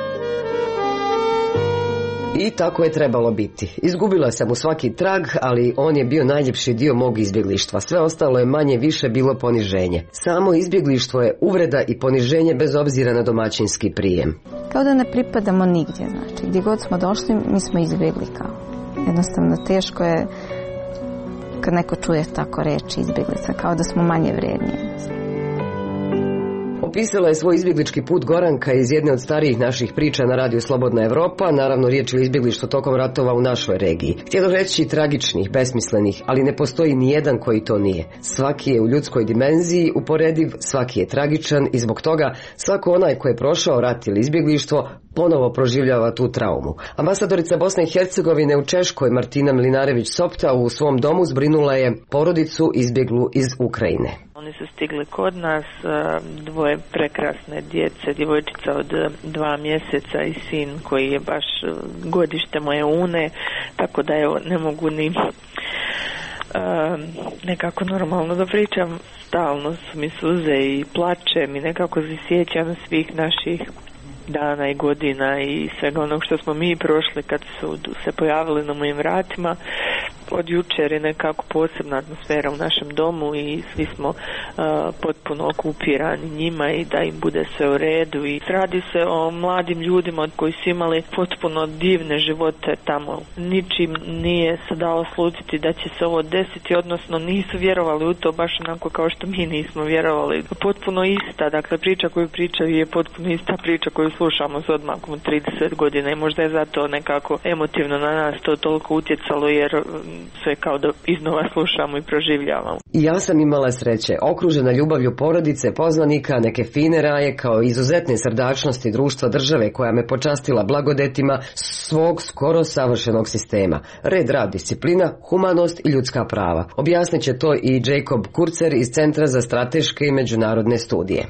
I tako je trebalo biti. Izgubila sam mu svaki trag, ali on je bio najljepši dio mog izbjeglištva. Sve ostalo je manje više bilo poniženje. Samo izbjeglištvo je uvreda i poniženje bez obzira na domaćinski prijem. Kao da ne pripadamo nigdje, znači gdje god smo došli mi smo izbjegli kao. Jednostavno teško je kad neko čuje tako reći izbjeglica, kao da smo manje vrijedni. Opisala je svoj izbjeglički put Goranka iz jedne od starijih naših priča na radiju Slobodna Evropa, naravno riječ je o izbjeglištvu tokom ratova u našoj regiji. Htjelo reći tragičnih, besmislenih, ali ne postoji ni jedan koji to nije. Svaki je u ljudskoj dimenziji uporediv, svaki je tragičan i zbog toga svako onaj ko je prošao rat ili izbjeglištvo ponovo proživljava tu traumu. Ambasadorica Bosne i Hercegovine u Češkoj Martina Mlinarević-Sopta u svom domu zbrinula je porodicu izbjeglu iz Ukrajine. Oni su stigli kod nas, dvoje prekrasne djece, djevojčica od 2 mjeseca i sin koji je baš godište moje une, tako da evo ne mogu ni nekako normalno da pričam, stalno su mi suze i plačem i nekako se sjećam svih naših dana i godina i svega onog što smo mi prošli kad su se pojavili na mojim vratima. Od jučer je nekako posebna atmosfera u našem domu i svi smo potpuno okupirani njima i da im bude sve u redu. I radi se o mladim ljudima koji su imali potpuno divne živote tamo. Ničim nije se dalo slutiti da će se ovo desiti, odnosno nisu vjerovali u to baš onako kao što mi nismo vjerovali. Potpuno ista, dakle priča koju pričaju je potpuno ista priča koju slušamo s odmakom 30 godina i možda je zato nekako emotivno na nas to toliko utjecalo jer sve kao da iznova slušamo i proživljavamo. I ja sam imala sreće, okružena ljubavlju porodice, poznanika, neke fine raje kao izuzetne srdačnosti društva države koja me počastila blagodetima svog skoro savršenog sistema. Red, rad, disciplina, humanost i ljudska prava. Objasnit će to i Jacob Kurzer iz Centra za strateške i međunarodne studije.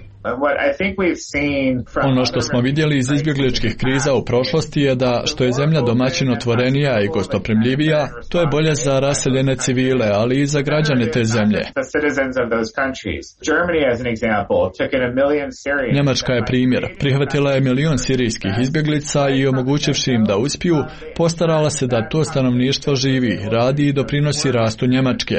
Ono što smo vidjeli iz izbjegličkih kriza u prošlosti je da što je zemlja domaćin otvorenija i gostoprimljivija, to je bolje za raseljene civile, ali i za građane te zemlje. Njemačka je primjer. Prihvatila je 1 milion sirijskih izbjeglica i omogućivši im da uspiju, postarala se da to stanovništvo živi, radi i doprinosi rastu Njemačke.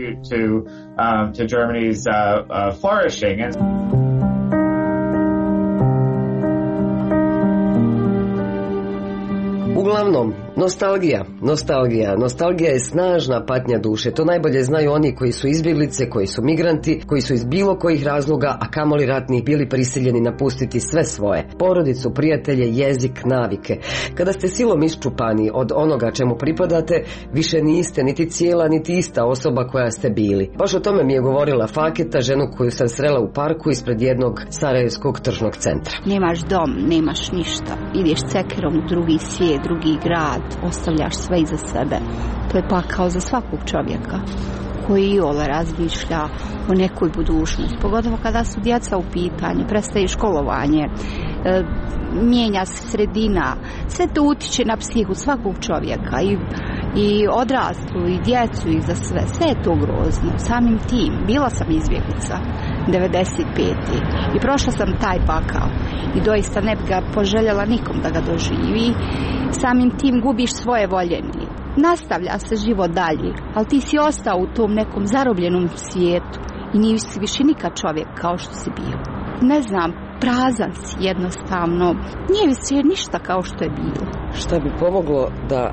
Uglavnom, nostalgija je snažna patnja duše. To najbolje znaju oni koji su izbjeglice, koji su migranti, koji su iz bilo kojih razloga, a kamoli ratnih, bili prisiljeni napustiti sve svoje. Porodicu, prijatelje, jezik, navike. Kada ste silom iščupani od onoga čemu pripadate, više niste niti cijela, niti ista osoba koja ste bili. Baš o tome mi je govorila Faketa, ženu koju sam srela u parku ispred jednog sarajevskog tržnog centra. Nemaš dom, nemaš ništa. Ideš cekerom u drugi svijet, drugi grad, ostavljaš sve iza sebe. To je pakao za svakog čovjeka koji iole razmišlja o nekoj budućnosti. Pogotovo kada su djeca u pitanju, prestaje školovanje, mijenja se sredina, sve to utiče na psihu svakog čovjeka i odrastu i djecu i za sve je to grozno. Samim tim, bila sam izbjeglica 95. i prošla sam taj pakao i doista ne bi ga poželjela nikom da ga doživi. Samim tim gubiš svoje voljeni. Nastavlja se život dalje, ali ti si ostao u tom nekom zarobljenom svijetu i nisi više nikad čovjek kao što si bio. Ne znam, prazan si jednostavno, nije više ništa kao što je bilo. Šta bi pomoglo da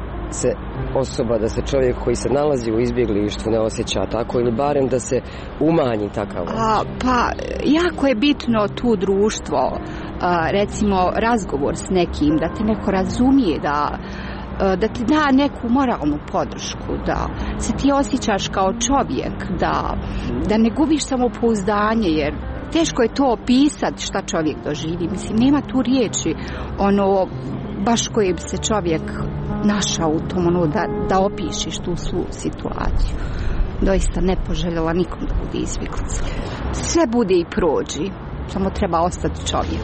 se čovjek koji se nalazi u izbjeglištvu ne osjeća tako ili barem da se umanji takav osjećaj? Pa jako je bitno tu društvo, recimo razgovor s nekim, da te neko razumije, da ti da neku moralnu podršku, da se ti osjećaš kao čovjek, da ne gubiš samopouzdanje, jer teško je to opisati šta čovjek doživi. Mislim, nema tu riječi baš koje bi se čovjek našao u tom, da opišeš tu svu situaciju. Doista ne poželjela nikom da bude izbjeglica. Sve bude i prođi, samo treba ostati čovjek.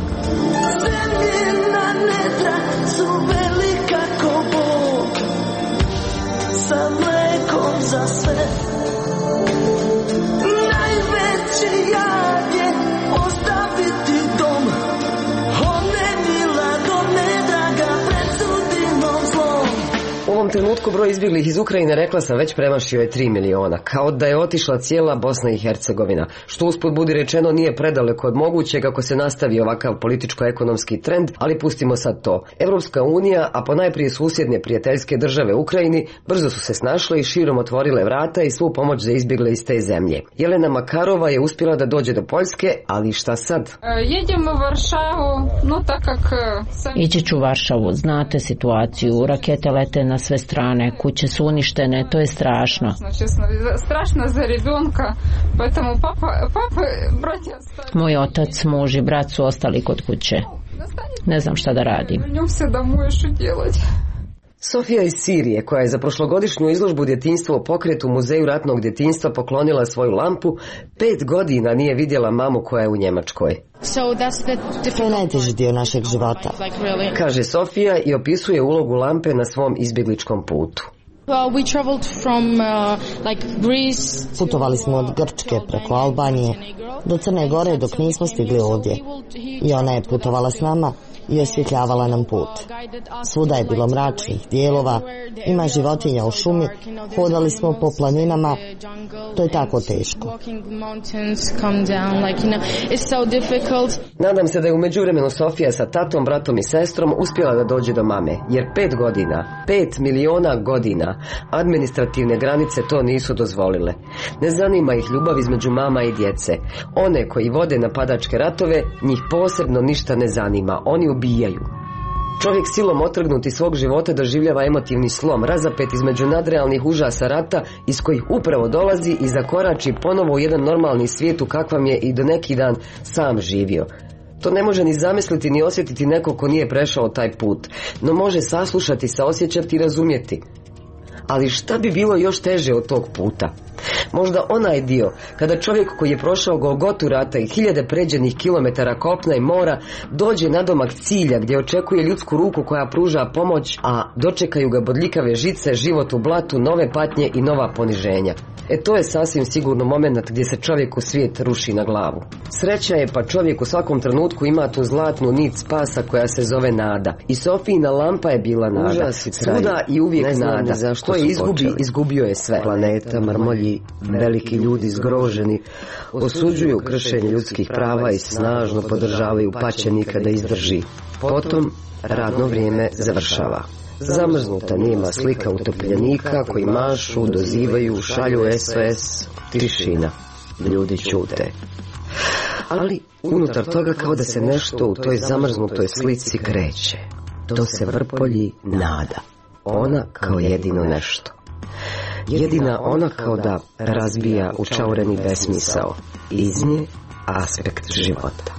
Zemljena nedra su velika ko Bog, sa mlekom za sve. Najveći jad je ostaviti dom. O ne mila, do ne draga, pred sudbinom zlom. U ovom trenutku broj izbjeglih iz Ukrajine, rekla sam, već premašio je 3 miliona, kao da je otišla cijela Bosna i Hercegovina, što usput budi rečeno nije predaleko od mogućeg ako se nastavi ovakav političko-ekonomski trend, ali pustimo sad to. Evropska unija, a ponajprije susjedne prijateljske države Ukrajini, brzo su se snašle i širom otvorile vrata i svu pomoć za izbjegle iz te zemlje. Jelena Makarova je uspjela da dođe do Poljske, ali šta sad? Jedemo u Varšavu, no tak kak sam... Ići ću u Varšavu, znate situaciju, rakete lete na sve strane, kuće su uništene, to je strašno. Strašno za rебенka, поэтому papa, bratja... Moj otac, muž i brat su ostali kod kuće. Ne znam šta da radim. Sofija iz Sirije, koja je za prošlogodišnju izložbu djetinjstva u pokretu Muzeju ratnog djetinjstva poklonila svoju lampu, 5 godina nije vidjela mamu koja je u Njemačkoj. To je najteži dio našeg života, kaže Sofija i opisuje ulogu lampe na svom izbjegličkom putu. Putovali smo od Grčke preko Albanije do Crne Gore dok nismo stigli ovdje. I ona je putovala s nama i osvjetljavala nam put. Svuda je bilo mračnih dijelova, ima životinja u šumi, hodali smo po planinama, to je tako teško. Nadam se da je u međuvremenu Sofija sa tatom, bratom i sestrom uspjela da dođe do mame, jer 5 godina, 5 miliona godina, administrativne granice to nisu dozvolile. Ne zanima ih ljubav između mama i djece. One koji vode napadačke ratove, njih posebno ništa ne zanima, oni ubijaju. Čovjek silom otrgnut iz svog života doživljava emotivni slom, razapet između nadrealnih užasa rata iz kojih upravo dolazi i zakorači ponovo u jedan normalni svijet u kakvam je i do neki dan sam živio. To ne može ni zamisliti ni osjetiti neko ko nije prešao taj put, no može saslušati, saosjećati i razumjeti. Ali šta bi bilo još teže od tog puta? Možda onaj dio kada čovjek koji je prošao Golgotu rata i 1000 pređenih kilometara kopna i mora dođe nadomak cilja gdje očekuje ljudsku ruku koja pruža pomoć, a dočekaju ga bodljikave žice, život u blatu, nove patnje i nova poniženja. To je sasvim sigurno moment gdje se čovjeku svijet ruši na glavu. Sreća je pa čovjek u svakom trenutku ima tu zlatnu nit spasa koja se zove nada. I Sofijina lampa je bila nada. Svuda i uvijek nada. Ko je izgubio je sve. Planeta, mrmolji, veliki ljudi zgroženi, osuđuju kršenje ljudskih prava i snažno podržavaju paćenika da izdrži. Potom radno vrijeme završava. Zamrznuta nema slika utopljenika koji mašu, dozivaju, šalju SOS, tišina. Ljudi ćute. Ali unutar toga kao da se nešto u toj zamrznutoj slici kreće. To se vrpolji nada. Ona kao jedino nešto. Jedina ona kao da razbija učaureni besmisao. Iz nje aspekt života.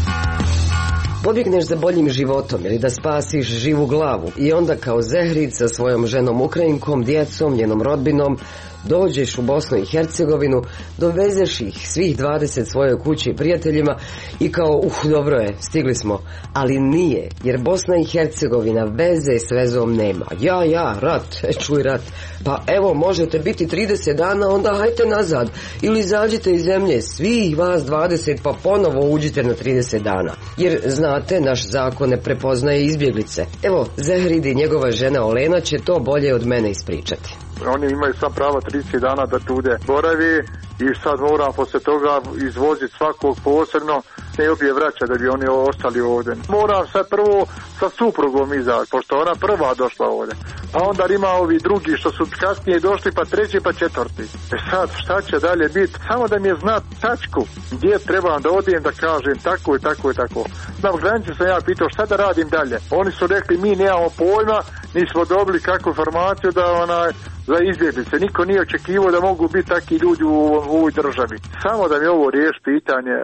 Pobjegneš za boljim životom ili da spasiš živu glavu i onda kao Zehrid sa svojom ženom Ukrajinkom, djecom, njenom rodbinom dođeš u Bosnu i Hercegovinu, dovezeš ih svih 20 svojoj kući i prijateljima i kao dobro je, stigli smo, ali nije, jer Bosna i Hercegovina veze s vezom nema. Rat, čuj rat, pa evo možete biti 30 dana, onda hajte nazad ili izađite iz zemlje, svih vas 20 pa ponovo uđite na 30 dana, jer znate, naš zakon ne prepoznaje izbjeglice. Evo, Zehrid i njegova žena Olena će to bolje od mene ispričati. Oni imaju sad pravo 30 dana da tude boravi i sad moram poslije toga izvoziti svakog posebno i opet vraća da bi oni ostali ovdje. Moram sad prvo sa suprugom izaći, pošto ona prva došla ovdje. A onda ima ovi drugi što su kasnije došli, pa treći, pa četvrti. Sad šta će dalje biti? Samo da mi je znat tačku gdje trebam da odijem, da kažem tako i tako i tako. Na granici sam ja pitao šta da radim dalje. Oni su rekli mi nemamo pojma, nismo dobili kakvu informaciju da za izbjeglice. Niko nije očekivao da mogu biti takvi ljudi u ovoj državi. Samo da mi ovo riješi pitanje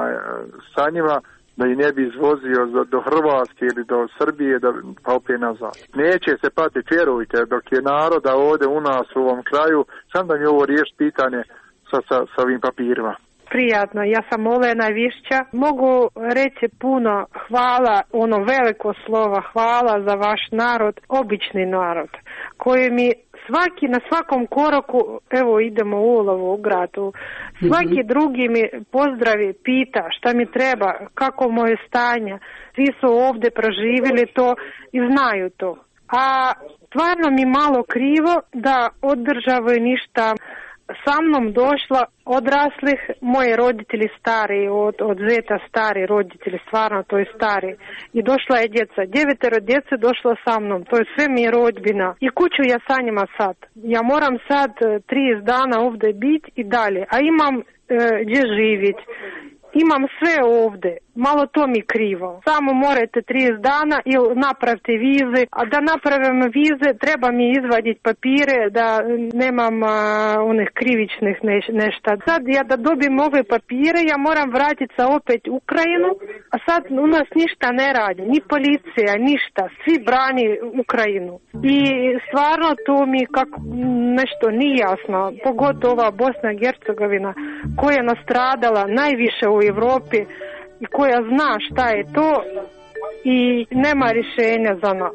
sa njima, da i ne bi izvozio do Hrvatske ili do Srbije, pa opet nazad. Neće se patiti, vjerujte, dok je naroda ovdje u nas u ovom kraju, sam da mi ovo riješi pitanje sa ovim papirima. prijatno. Ja sam Olena Višća. Mogu reći puno hvala, veliko slova hvala za vaš narod, obični narod, koji mi na svakom koraku, evo idemo u ulovu u gradu, svaki drugi mi pozdravi, pita šta mi treba, kako moje stanje, svi su ovdje proživjeli to i znaju to. A stvarno mi malo krivo da od države ništa. Sa mnom došla odraslih, moji roditelji stari, od zeta stari roditelji, stvarno to je stari. I došla je djeca, 9 djece došlo sa mnom, to je sve mi rodbina. I kuću ja sa njima sad. Ja moram sad 30 dana ovdje biti i dalje, a imam gdje živjeti. Imam sve ovdje, malo to mi krivo. Samo morate 30 dana ili napraviti vize, a da napravim vize treba mi izvaditi papire da nemam onih krivičnih nešto. Sad ja da dobijem ove papire, ja moram vratiti se opet u Ukrajinu, a sad u nas ništa ne radi, ni policija, ništa, svi brani Ukrajinu. I stvarno to mi kako nešto nije jasno, pogotovo ova Bosna i Hercegovina koja je nastradala najviše u Europi i koja zna šta je to i nema rješenja za nas.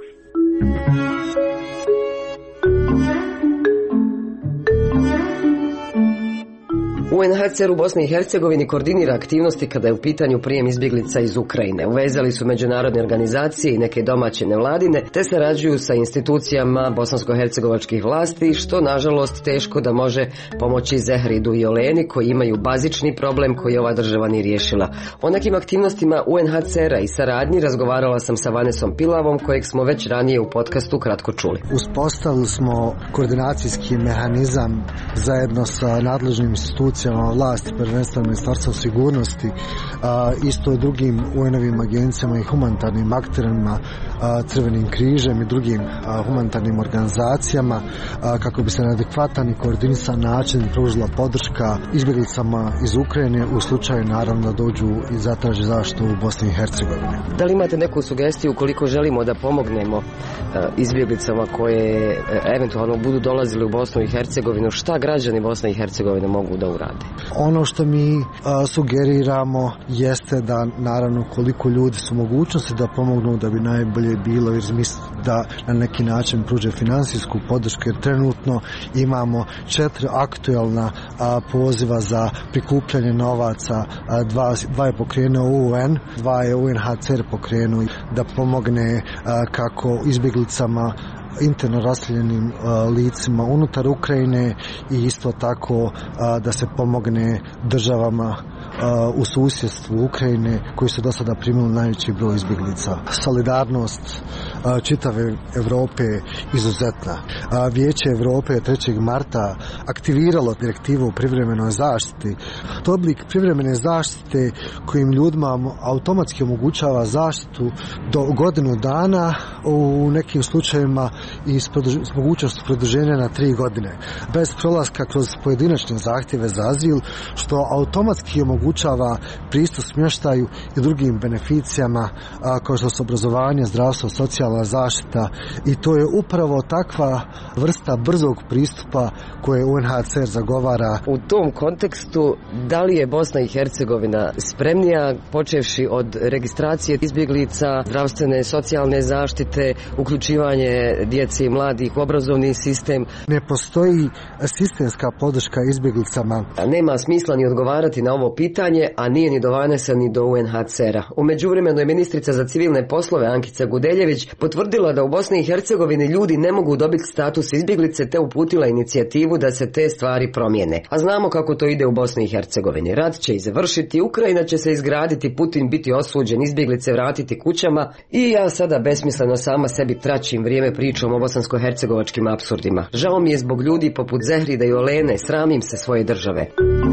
UNHCR u Bosni i Hercegovini koordinira aktivnosti kada je u pitanju prijem izbjeglica iz Ukrajine. Uvezali su međunarodne organizacije i neke domaće nevladine, te sarađuju sa institucijama bosansko-hercegovačkih vlasti, što nažalost teško da može pomoći Zehridu i Oleni koji imaju bazični problem koji ova država nije riješila. O nekim aktivnostima UNHCR-a i saradnji razgovarala sam sa Vanesom Pilavom, kojeg smo već ranije u podcastu kratko čuli. Uspostavili smo koordinacijski mehanizam zajedno sa nadležnim institucijama vlasti, prvenstveno Ministarstvo sigurnosti, isto i drugim UN-ovim agencijama i humanitarnim akterima, Crvenim križem i drugim humanitarnim organizacijama, kako bi se na adekvatan i koordinisan način pružila podrška izbjeglicama iz Ukrajine u slučaju naravno da dođu i zatraže zaštitu u Bosni i Hercegovini. Da li imate neku sugestiju ukoliko želimo da pomognemo izbjeglicama koje eventualno budu dolazili u Bosnu i Hercegovinu, šta građani Bosne i Hercegovine mogu da urade? Ono što mi sugeriramo jeste da naravno koliko ljudi su mogućnosti da pomognu, da bi najbolje bilo da na neki način pruže finansijsku podršku, jer trenutno imamo 4 aktualna poziva za prikupljanje novaca, 2 je pokrenuo UN, 2 je UNHCR pokrenuo da pomogne kako izbjeglicama, interno raseljenim licima unutar Ukrajine i isto tako da se pomogne državama u susjedstvu Ukrajine koji su do sada primili najveći broj izbjeglica. Solidarnost čitave Europe je izuzetna. Vijeće Europe je 3. marta aktiviralo direktivu o privremenoj zaštiti. To je oblik privremene zaštite kojim ljudima automatski omogućava zaštitu do godinu dana, u nekim slučajevima i s mogućnost produženja na 3 godine, bez prolaska kroz pojedinačne zahtjeve za azil, što automatski omogućava pristup smještaju i drugim beneficijama kao što su obrazovanje, zdravstvo, socijalna zaštita, i to je upravo takva vrsta brzog pristupa koje UNHCR zagovara. U tom kontekstu, da li je Bosna i Hercegovina spremnija, počevši od registracije izbjeglica, zdravstvene, socijalne zaštite, uključivanje djece i mladih u obrazovni sistem? Ne postoji sistemska podrška izbjeglicama. Nema smisla ni odgovarati na ovo pitanje, a nije ni do Vanesa ni do UNHCR-a. U međuvremenu je ministrica za civilne poslove Ankica Gudeljević potvrdila da u Bosni i Hercegovini ljudi ne mogu dobiti status izbjeglice, te uputila inicijativu da se te stvari promijene. A znamo kako to ide u Bosni i Hercegovini. Rat će i završiti, Ukrajina će se izgraditi, Putin biti osuđen, izbjeglice vratiti kućama i ja sada besmisleno sama sebi tračim vrijeme pričom o bosansko-hercegovačkim apsurdima. Žao mi je zbog ljudi poput Zehrida i Olene, sramim se svoje države.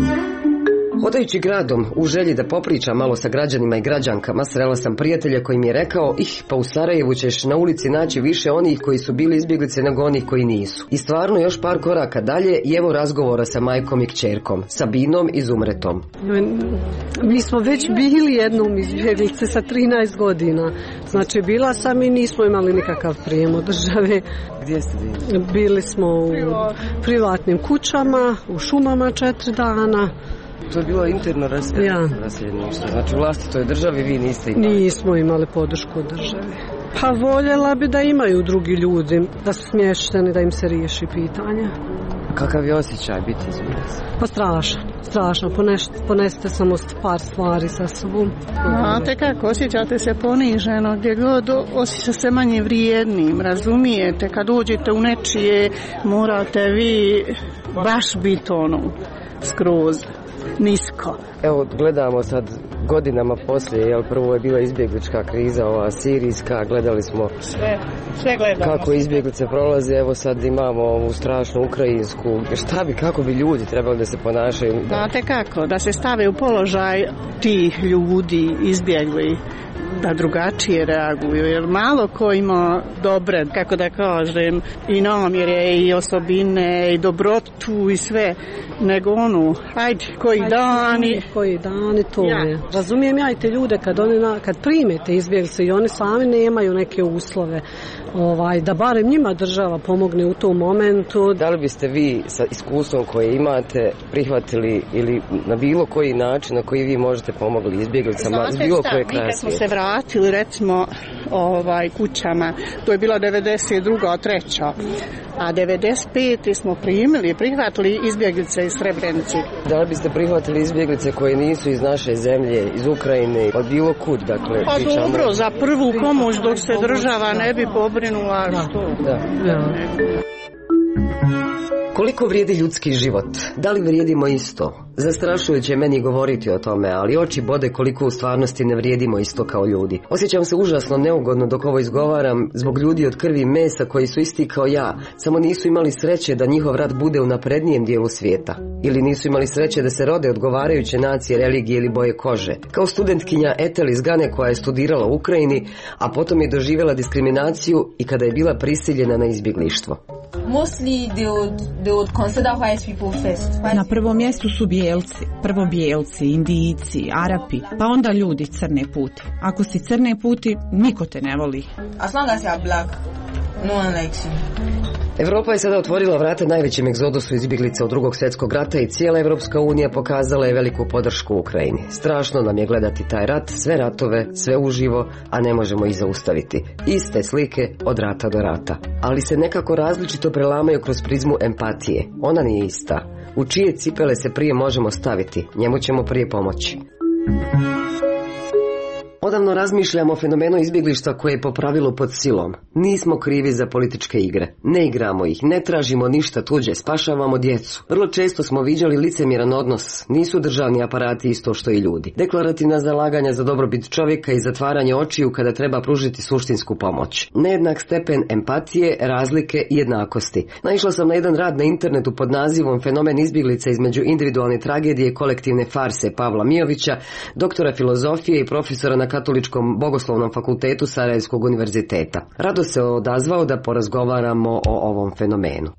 Hodajući gradom u želji da popričam malo sa građanima i građankama, srela sam prijatelja koji mi je rekao: pa u Sarajevu ćeš na ulici naći više onih koji su bili izbjeglice nego onih koji nisu. I stvarno još par koraka dalje i evo razgovora sa majkom i kćerkom, Sabinom i Zumretom. Mi smo već bili jednom izbjeglice sa 13 godina. Znači bila sam i nismo imali nikakav prijem od države. Gdje ste bili? Bili smo u privatnim kućama, u šumama 4 dana. To je bilo interno raseljeništvo. Znači u vlastitoj državi vi niste imali? Nismo imali podršku od države. Pa voljela bi da imaju drugi ljudi, da su smješteni, da im se riješi pitanje. Kakav je osjećaj biti izbjeglica? Pa strašno. Ponesete samo par stvari sa sobom. Znate kako, osjećate se poniženo, gdje god osjeća se manje vrijednim, razumijete, kad uđete u nečije morate vi baš biti skroz nisko. Evo, gledamo sad godinama poslije, jel, prvo je bila izbjeglička kriza, ova sirijska, gledali smo sve gledamo. Kako izbjeglice prolaze, evo sad imamo ovu strašnu ukrajinsku. Kako bi ljudi trebali da se ponašaju? Znate kako, da se stave u položaj tih ljudi izbjegli, da drugačije reaguju, jer malo ko ima dobre, kako da kažem, i namjere, i osobine, i dobrotu, i sve, nego ajde, koji dani, to je. Razumijem ja i te ljude kad primete izbjeglice i oni sami nemaju neke uslove, da barem njima država pomogne u tom momentu. Da li biste vi sa iskustvom koje imate prihvatili ili na bilo koji način na koji vi možete pomogli izbjeglicama iz bilo koje kraja mi kad smo se vratili recimo kućama, to je bila 92. 3. a 95. smo prihvatili izbjeglice iz Srebrenice. Da li biste prihvatili izbjeglice koje nisu iz naše zemlje, iz Ukrajine, od bilo kud, dakle? Pa dobro, za prvu pomoć dok se država ne bi pobrinula, što? Da. Koliko vrijedi ljudski život? Da li vrijedimo isto? Zastrašujuće je meni govoriti o tome, ali oči bode koliko u stvarnosti ne vrijedimo isto kao ljudi. Osjećam se užasno neugodno dok ovo izgovaram zbog ljudi od krvi i mesa koji su isti kao ja, samo nisu imali sreće da njihov rat bude u naprednijem dijelu svijeta. Ili nisu imali sreće da se rode odgovarajuće nacije, religije ili boje kože. Kao studentkinja Etel iz Gane koja je studirala u Ukrajini, a potom je doživjela diskriminaciju i kada je bila prisiljena na izbjeglištvo. Na prvom mjestu su bijelci, prvo bijelci, Indijci, Arapi, pa onda ljudi crne puti. Ako si crne puti, niko te ne voli. As long as you are black, no one likes you. Evropa je sada otvorila vrata najvećem egzodusu izbjeglica od II. Svjetskog rata i cijela Evropska unija pokazala je veliku podršku Ukrajini. Strašno nam je gledati taj rat, sve ratove, sve uživo, a ne možemo ih zaustaviti. Iste slike od rata do rata. Ali se nekako različito prelamaju kroz prizmu empatije. Ona nije ista. U čije cipele se prije možemo staviti, njemu ćemo prije pomoći. Odavno razmišljamo o fenomenu izbjeglištva koje je po pravilu pod silom. Nismo krivi za političke igre. Ne igramo ih, ne tražimo ništa tuđe, spašavamo djecu. Vrlo često smo viđali licemjeran odnos. Nisu državni aparati isto što i ljudi. Deklarativna zalaganja za dobrobit čovjeka i zatvaranje očiju kada treba pružiti suštinsku pomoć. Nejednak stepen empatije, razlike i jednakosti. Naišla sam na jedan rad na internetu pod nazivom Fenomen izbjeglica između individualne tragedije i kolektivne farse Pavla Mijovića, doktora filozofije i profesora na Katoličkom bogoslovnom fakultetu Sarajevskog univerziteta. Rado se odazvao da porazgovaramo o ovom fenomenu.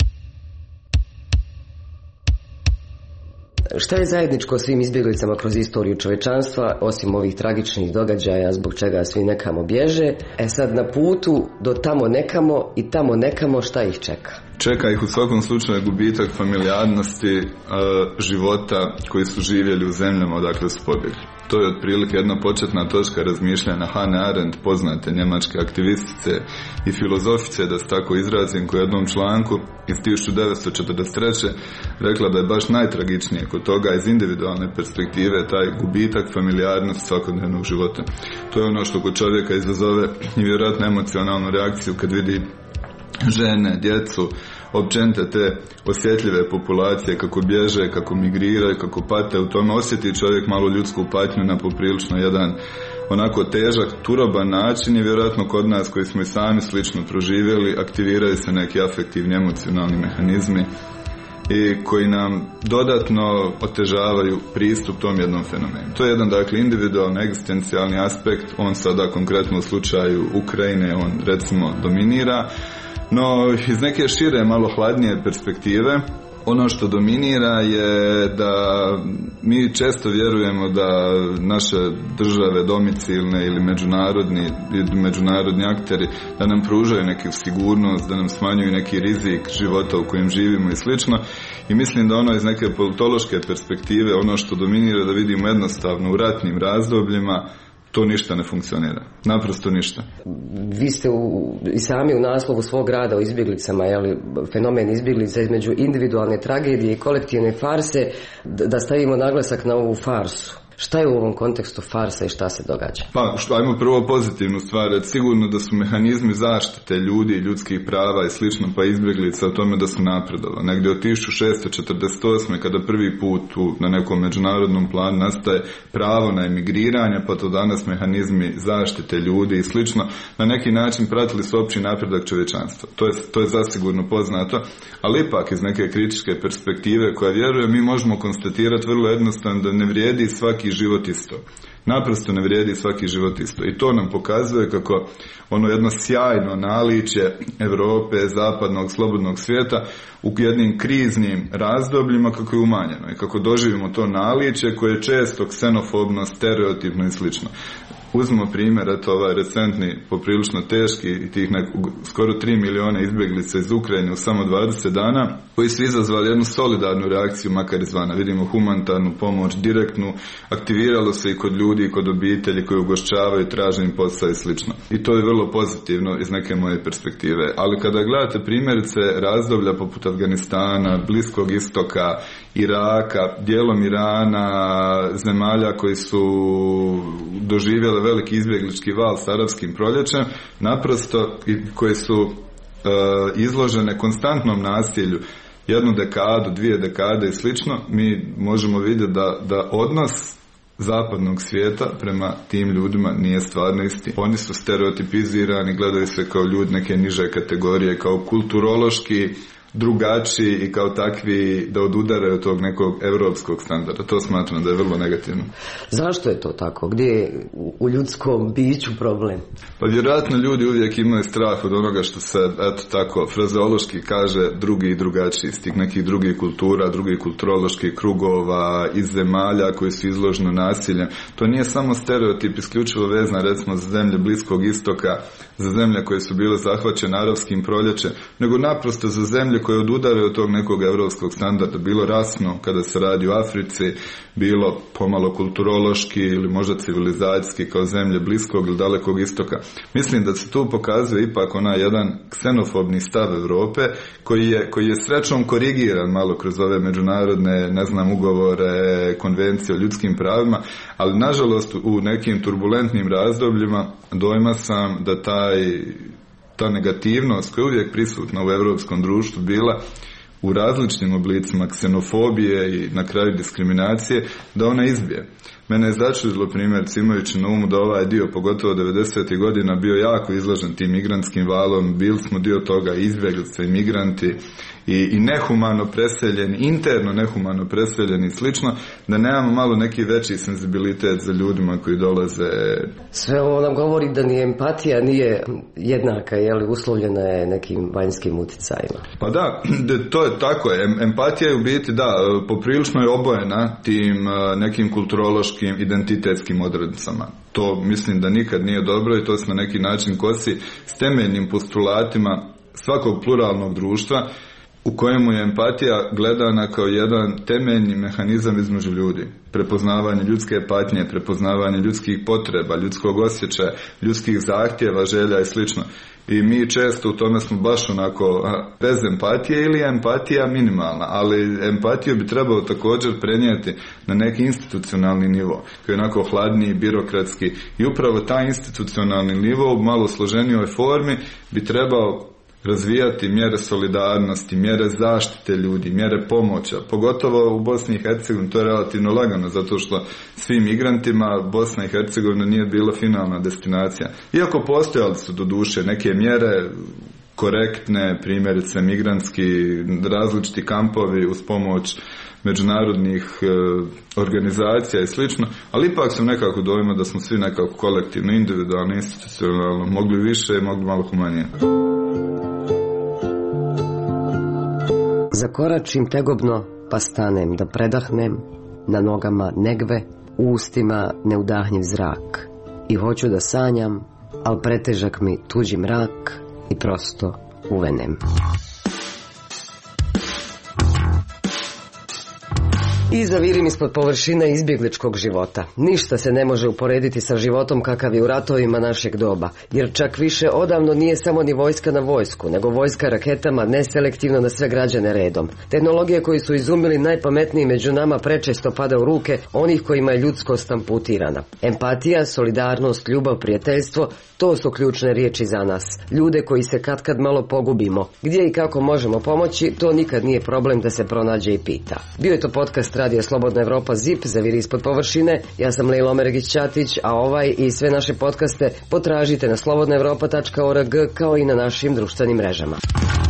Šta je zajedničko svim izbjeglicama kroz istoriju čovječanstva, osim ovih tragičnih događaja zbog čega svi nekamo bježe? Sad na putu do tamo nekamo i tamo nekamo šta ih čeka? Čeka ih u svakom slučaju gubitak familijarnosti, života koji su živjeli u zemljama odakle su pobjegli. To je otprilike jedna početna točka razmišljanja Hannah Arendt, poznate njemačke aktivistice i filozofice, da se tako izrazim, u jednom članku iz 1943. rekla da je baš najtragičnije kod toga iz individualne perspektive taj gubitak familijarnosti svakodnevnog života. To je ono što kod čovjeka izazove vjerojatno emocionalnu reakciju kad vidi žene, djecu, općenite te osjetljive populacije kako bježe, kako migriraju, kako pate. U tome osjeti čovjek malo ljudsku patnju na poprilično jedan onako težak, turoban način i vjerojatno kod nas koji smo i sami slično proživjeli aktiviraju se neki afektivni emocionalni mehanizmi i koji nam dodatno otežavaju pristup tom jednom fenomenu. To je jedan, dakle, individualni, egzistencijalni aspekt, on sada konkretno u slučaju Ukrajine, on recimo dominira, no iz neke šire, malo hladnije perspektive, Ono što dominira je da mi često vjerujemo da naše države domicilne ili međunarodni akteri da nam pružaju neku sigurnost, da nam smanjuju neki rizik života u kojem živimo i slično. I mislim da ono iz neke politološke perspektive, ono što dominira da vidimo jednostavno u ratnim razdobljima, to ništa ne funkcionira. Naprosto ništa. Vi ste i sami u naslovu svog rada o izbjeglicama, fenomen izbjeglica između individualne tragedije i kolektivne farse, da stavimo naglasak na ovu farsu. Šta je u ovom kontekstu farsa i šta se događa? Pa, ajmo prvo pozitivnu stvar. Sigurno da su mehanizmi zaštite ljudi, ljudskih prava i slično, pa izbjeglica o tome da su napredovali. Negdje od 1648. kada prvi put na nekom međunarodnom planu nastaje pravo na emigriranje, pa to danas mehanizmi zaštite ljudi i slično, na neki način pratili su opći napredak čovječanstva. To je zasigurno poznato, ali ipak iz neke kritičke perspektive koja vjerujem mi možemo konstatirati vrlo jednostavno da ne vrijedi svaki život isto. Naprosto ne vrijedi svaki život isto. I to nam pokazuje kako ono jedno sjajno naličje Europe, zapadnog, slobodnog svijeta u jednim kriznim razdobljima kako je umanjeno i kako doživimo to naličje koje je često ksenofobno, stereotipno i slično. Uzmimo primjer, ovaj recentni, poprilično teški i tih skoro 3 miliona izbjeglica iz Ukrajine u samo 20 dana, koji su izazvali jednu solidarnu reakciju, makar izvana. Vidimo humanitarnu pomoć, direktnu, aktiviralo se i kod ljudi i kod obitelji koji ugošćavaju, traže im posao i slično. I to je vrlo pozitivno iz neke moje perspektive. Ali kada gledate primjerice razdoblja poput Afganistana, Bliskog istoka, Iraka, dijelom Irana, zemalja koji su doživjeli veliki izbjeglički val s arapskim proljećem, naprosto koje su izložene konstantnom nasilju, 1 dekadu, 2 dekade i slično, mi možemo vidjeti da odnos zapadnog svijeta prema tim ljudima nije stvarno isti. Oni su stereotipizirani, gledaju se kao ljudi neke niže kategorije, kao kulturološki drugačiji i kao takvi da odudaraju od tog nekog europskog standarda. To smatram da je vrlo negativno. Zašto je to tako? Gdje je u ljudskom biću problem? Pa vjerojatno ljudi uvijek imaju strah od onoga što se, eto tako, frazeološki kaže drugi i drugačiji, iz tih nekih drugih kultura, drugih kulturoloških krugova, iz zemalja koji su izloženi nasiljem. To nije samo stereotip isključivo vezan recimo za zemlje Bliskog istoka, za zemlje koje su bile zahvaćene arapskim proljećem, nego naprosto za zemlje koje odudaraju od tog nekog europskog standarda, bilo rasno kada se radi o Africi, bilo pomalo kulturološki ili možda civilizacijski kao zemlje Bliskog ili Dalekog istoka. Mislim da se tu pokazuje ipak onaj jedan ksenofobni stav Europe koji je srećom korigiran malo kroz ove međunarodne, ugovore, konvencije o ljudskim pravima, ali nažalost u nekim turbulentnim razdobljima dojma sam da ta negativnost koja je uvijek prisutna u europskom društvu bila u različitim oblicima ksenofobije i na kraju diskriminacije, da ona izbije. Mene je začudilo primjer, imajući na umu da ovaj dio, pogotovo 90. godina, bio jako izložen tim migrantskim valom, bili smo dio toga izbjeglice, imigranti i nehumano preseljeni, interno nehumano preseljeni i slično, da nemamo malo neki veći senzibilitet za ljudima koji dolaze. Sve ovo nam govori da ni empatija nije jednaka, uslovljena je nekim vanjskim utjecajima. Pa da, to je tako. Empatija je u biti, poprilično je obojena tim nekim kulturološkim, identitetskim odrednicama. To mislim da nikad nije dobro i to se na neki način kosi s temeljnim postulatima svakog pluralnog društva u kojemu je empatija gledana kao jedan temeljni mehanizam između ljudi. Prepoznavanje ljudske patnje, prepoznavanje ljudskih potreba, ljudskog osjećaja, ljudskih zahtjeva, želja i slično. I mi često u tome smo baš onako bez empatije ili empatija minimalna, ali empatiju bi trebalo također prenijeti na neki institucionalni nivo, koji je onako hladniji, birokratski, i upravo taj institucionalni nivo u malo složenijoj formi bi trebao razvijati mjere solidarnosti, mjere zaštite ljudi, mjere pomoća, pogotovo u Bosni i Hercegovini. To je relativno lagano, zato što svim migrantima Bosna i Hercegovina nije bila finalna destinacija. Iako postojali su doduše neke mjere korektne, primjerice migrantski, različiti kampovi uz pomoć međunarodnih organizacija i slično, ali ipak sam nekako dojma da smo svi nekako kolektivno, individualno, institucionalno mogli više i mogli malo humanije. Zakoračim tegobno, pa stanem da predahnem, na nogama negve, u ustima neudahnjiv zrak. I hoću da sanjam, al pretežak mi tuđi mrak i prosto uvenem. I zavirim ispod površine izbjegličkog života. Ništa se ne može uporediti sa životom kakav je u ratovima našeg doba, jer čak više odavno nije samo ni vojska na vojsku, nego vojska raketama neselektivno na sve građane redom. Tehnologije koji su izumili najpametniji među nama prečesto pada u ruke onih kojima je ljudskost amputirana. Empatija, solidarnost, ljubav, prijateljstvo, to su ključne riječi za nas. Ljude koji se katkad malo pogubimo. Gdje i kako možemo pomoći, to nikad nije problem da se pronađe i pita. Bio je to podcast Radija Slobodna Evropa ZIP, Zaviri ispod površine. Ja sam Lejla Omeregić-Ćatić, a ovaj i sve naše podcaste potražite na slobodnaevropa.org kao i na našim društvenim mrežama.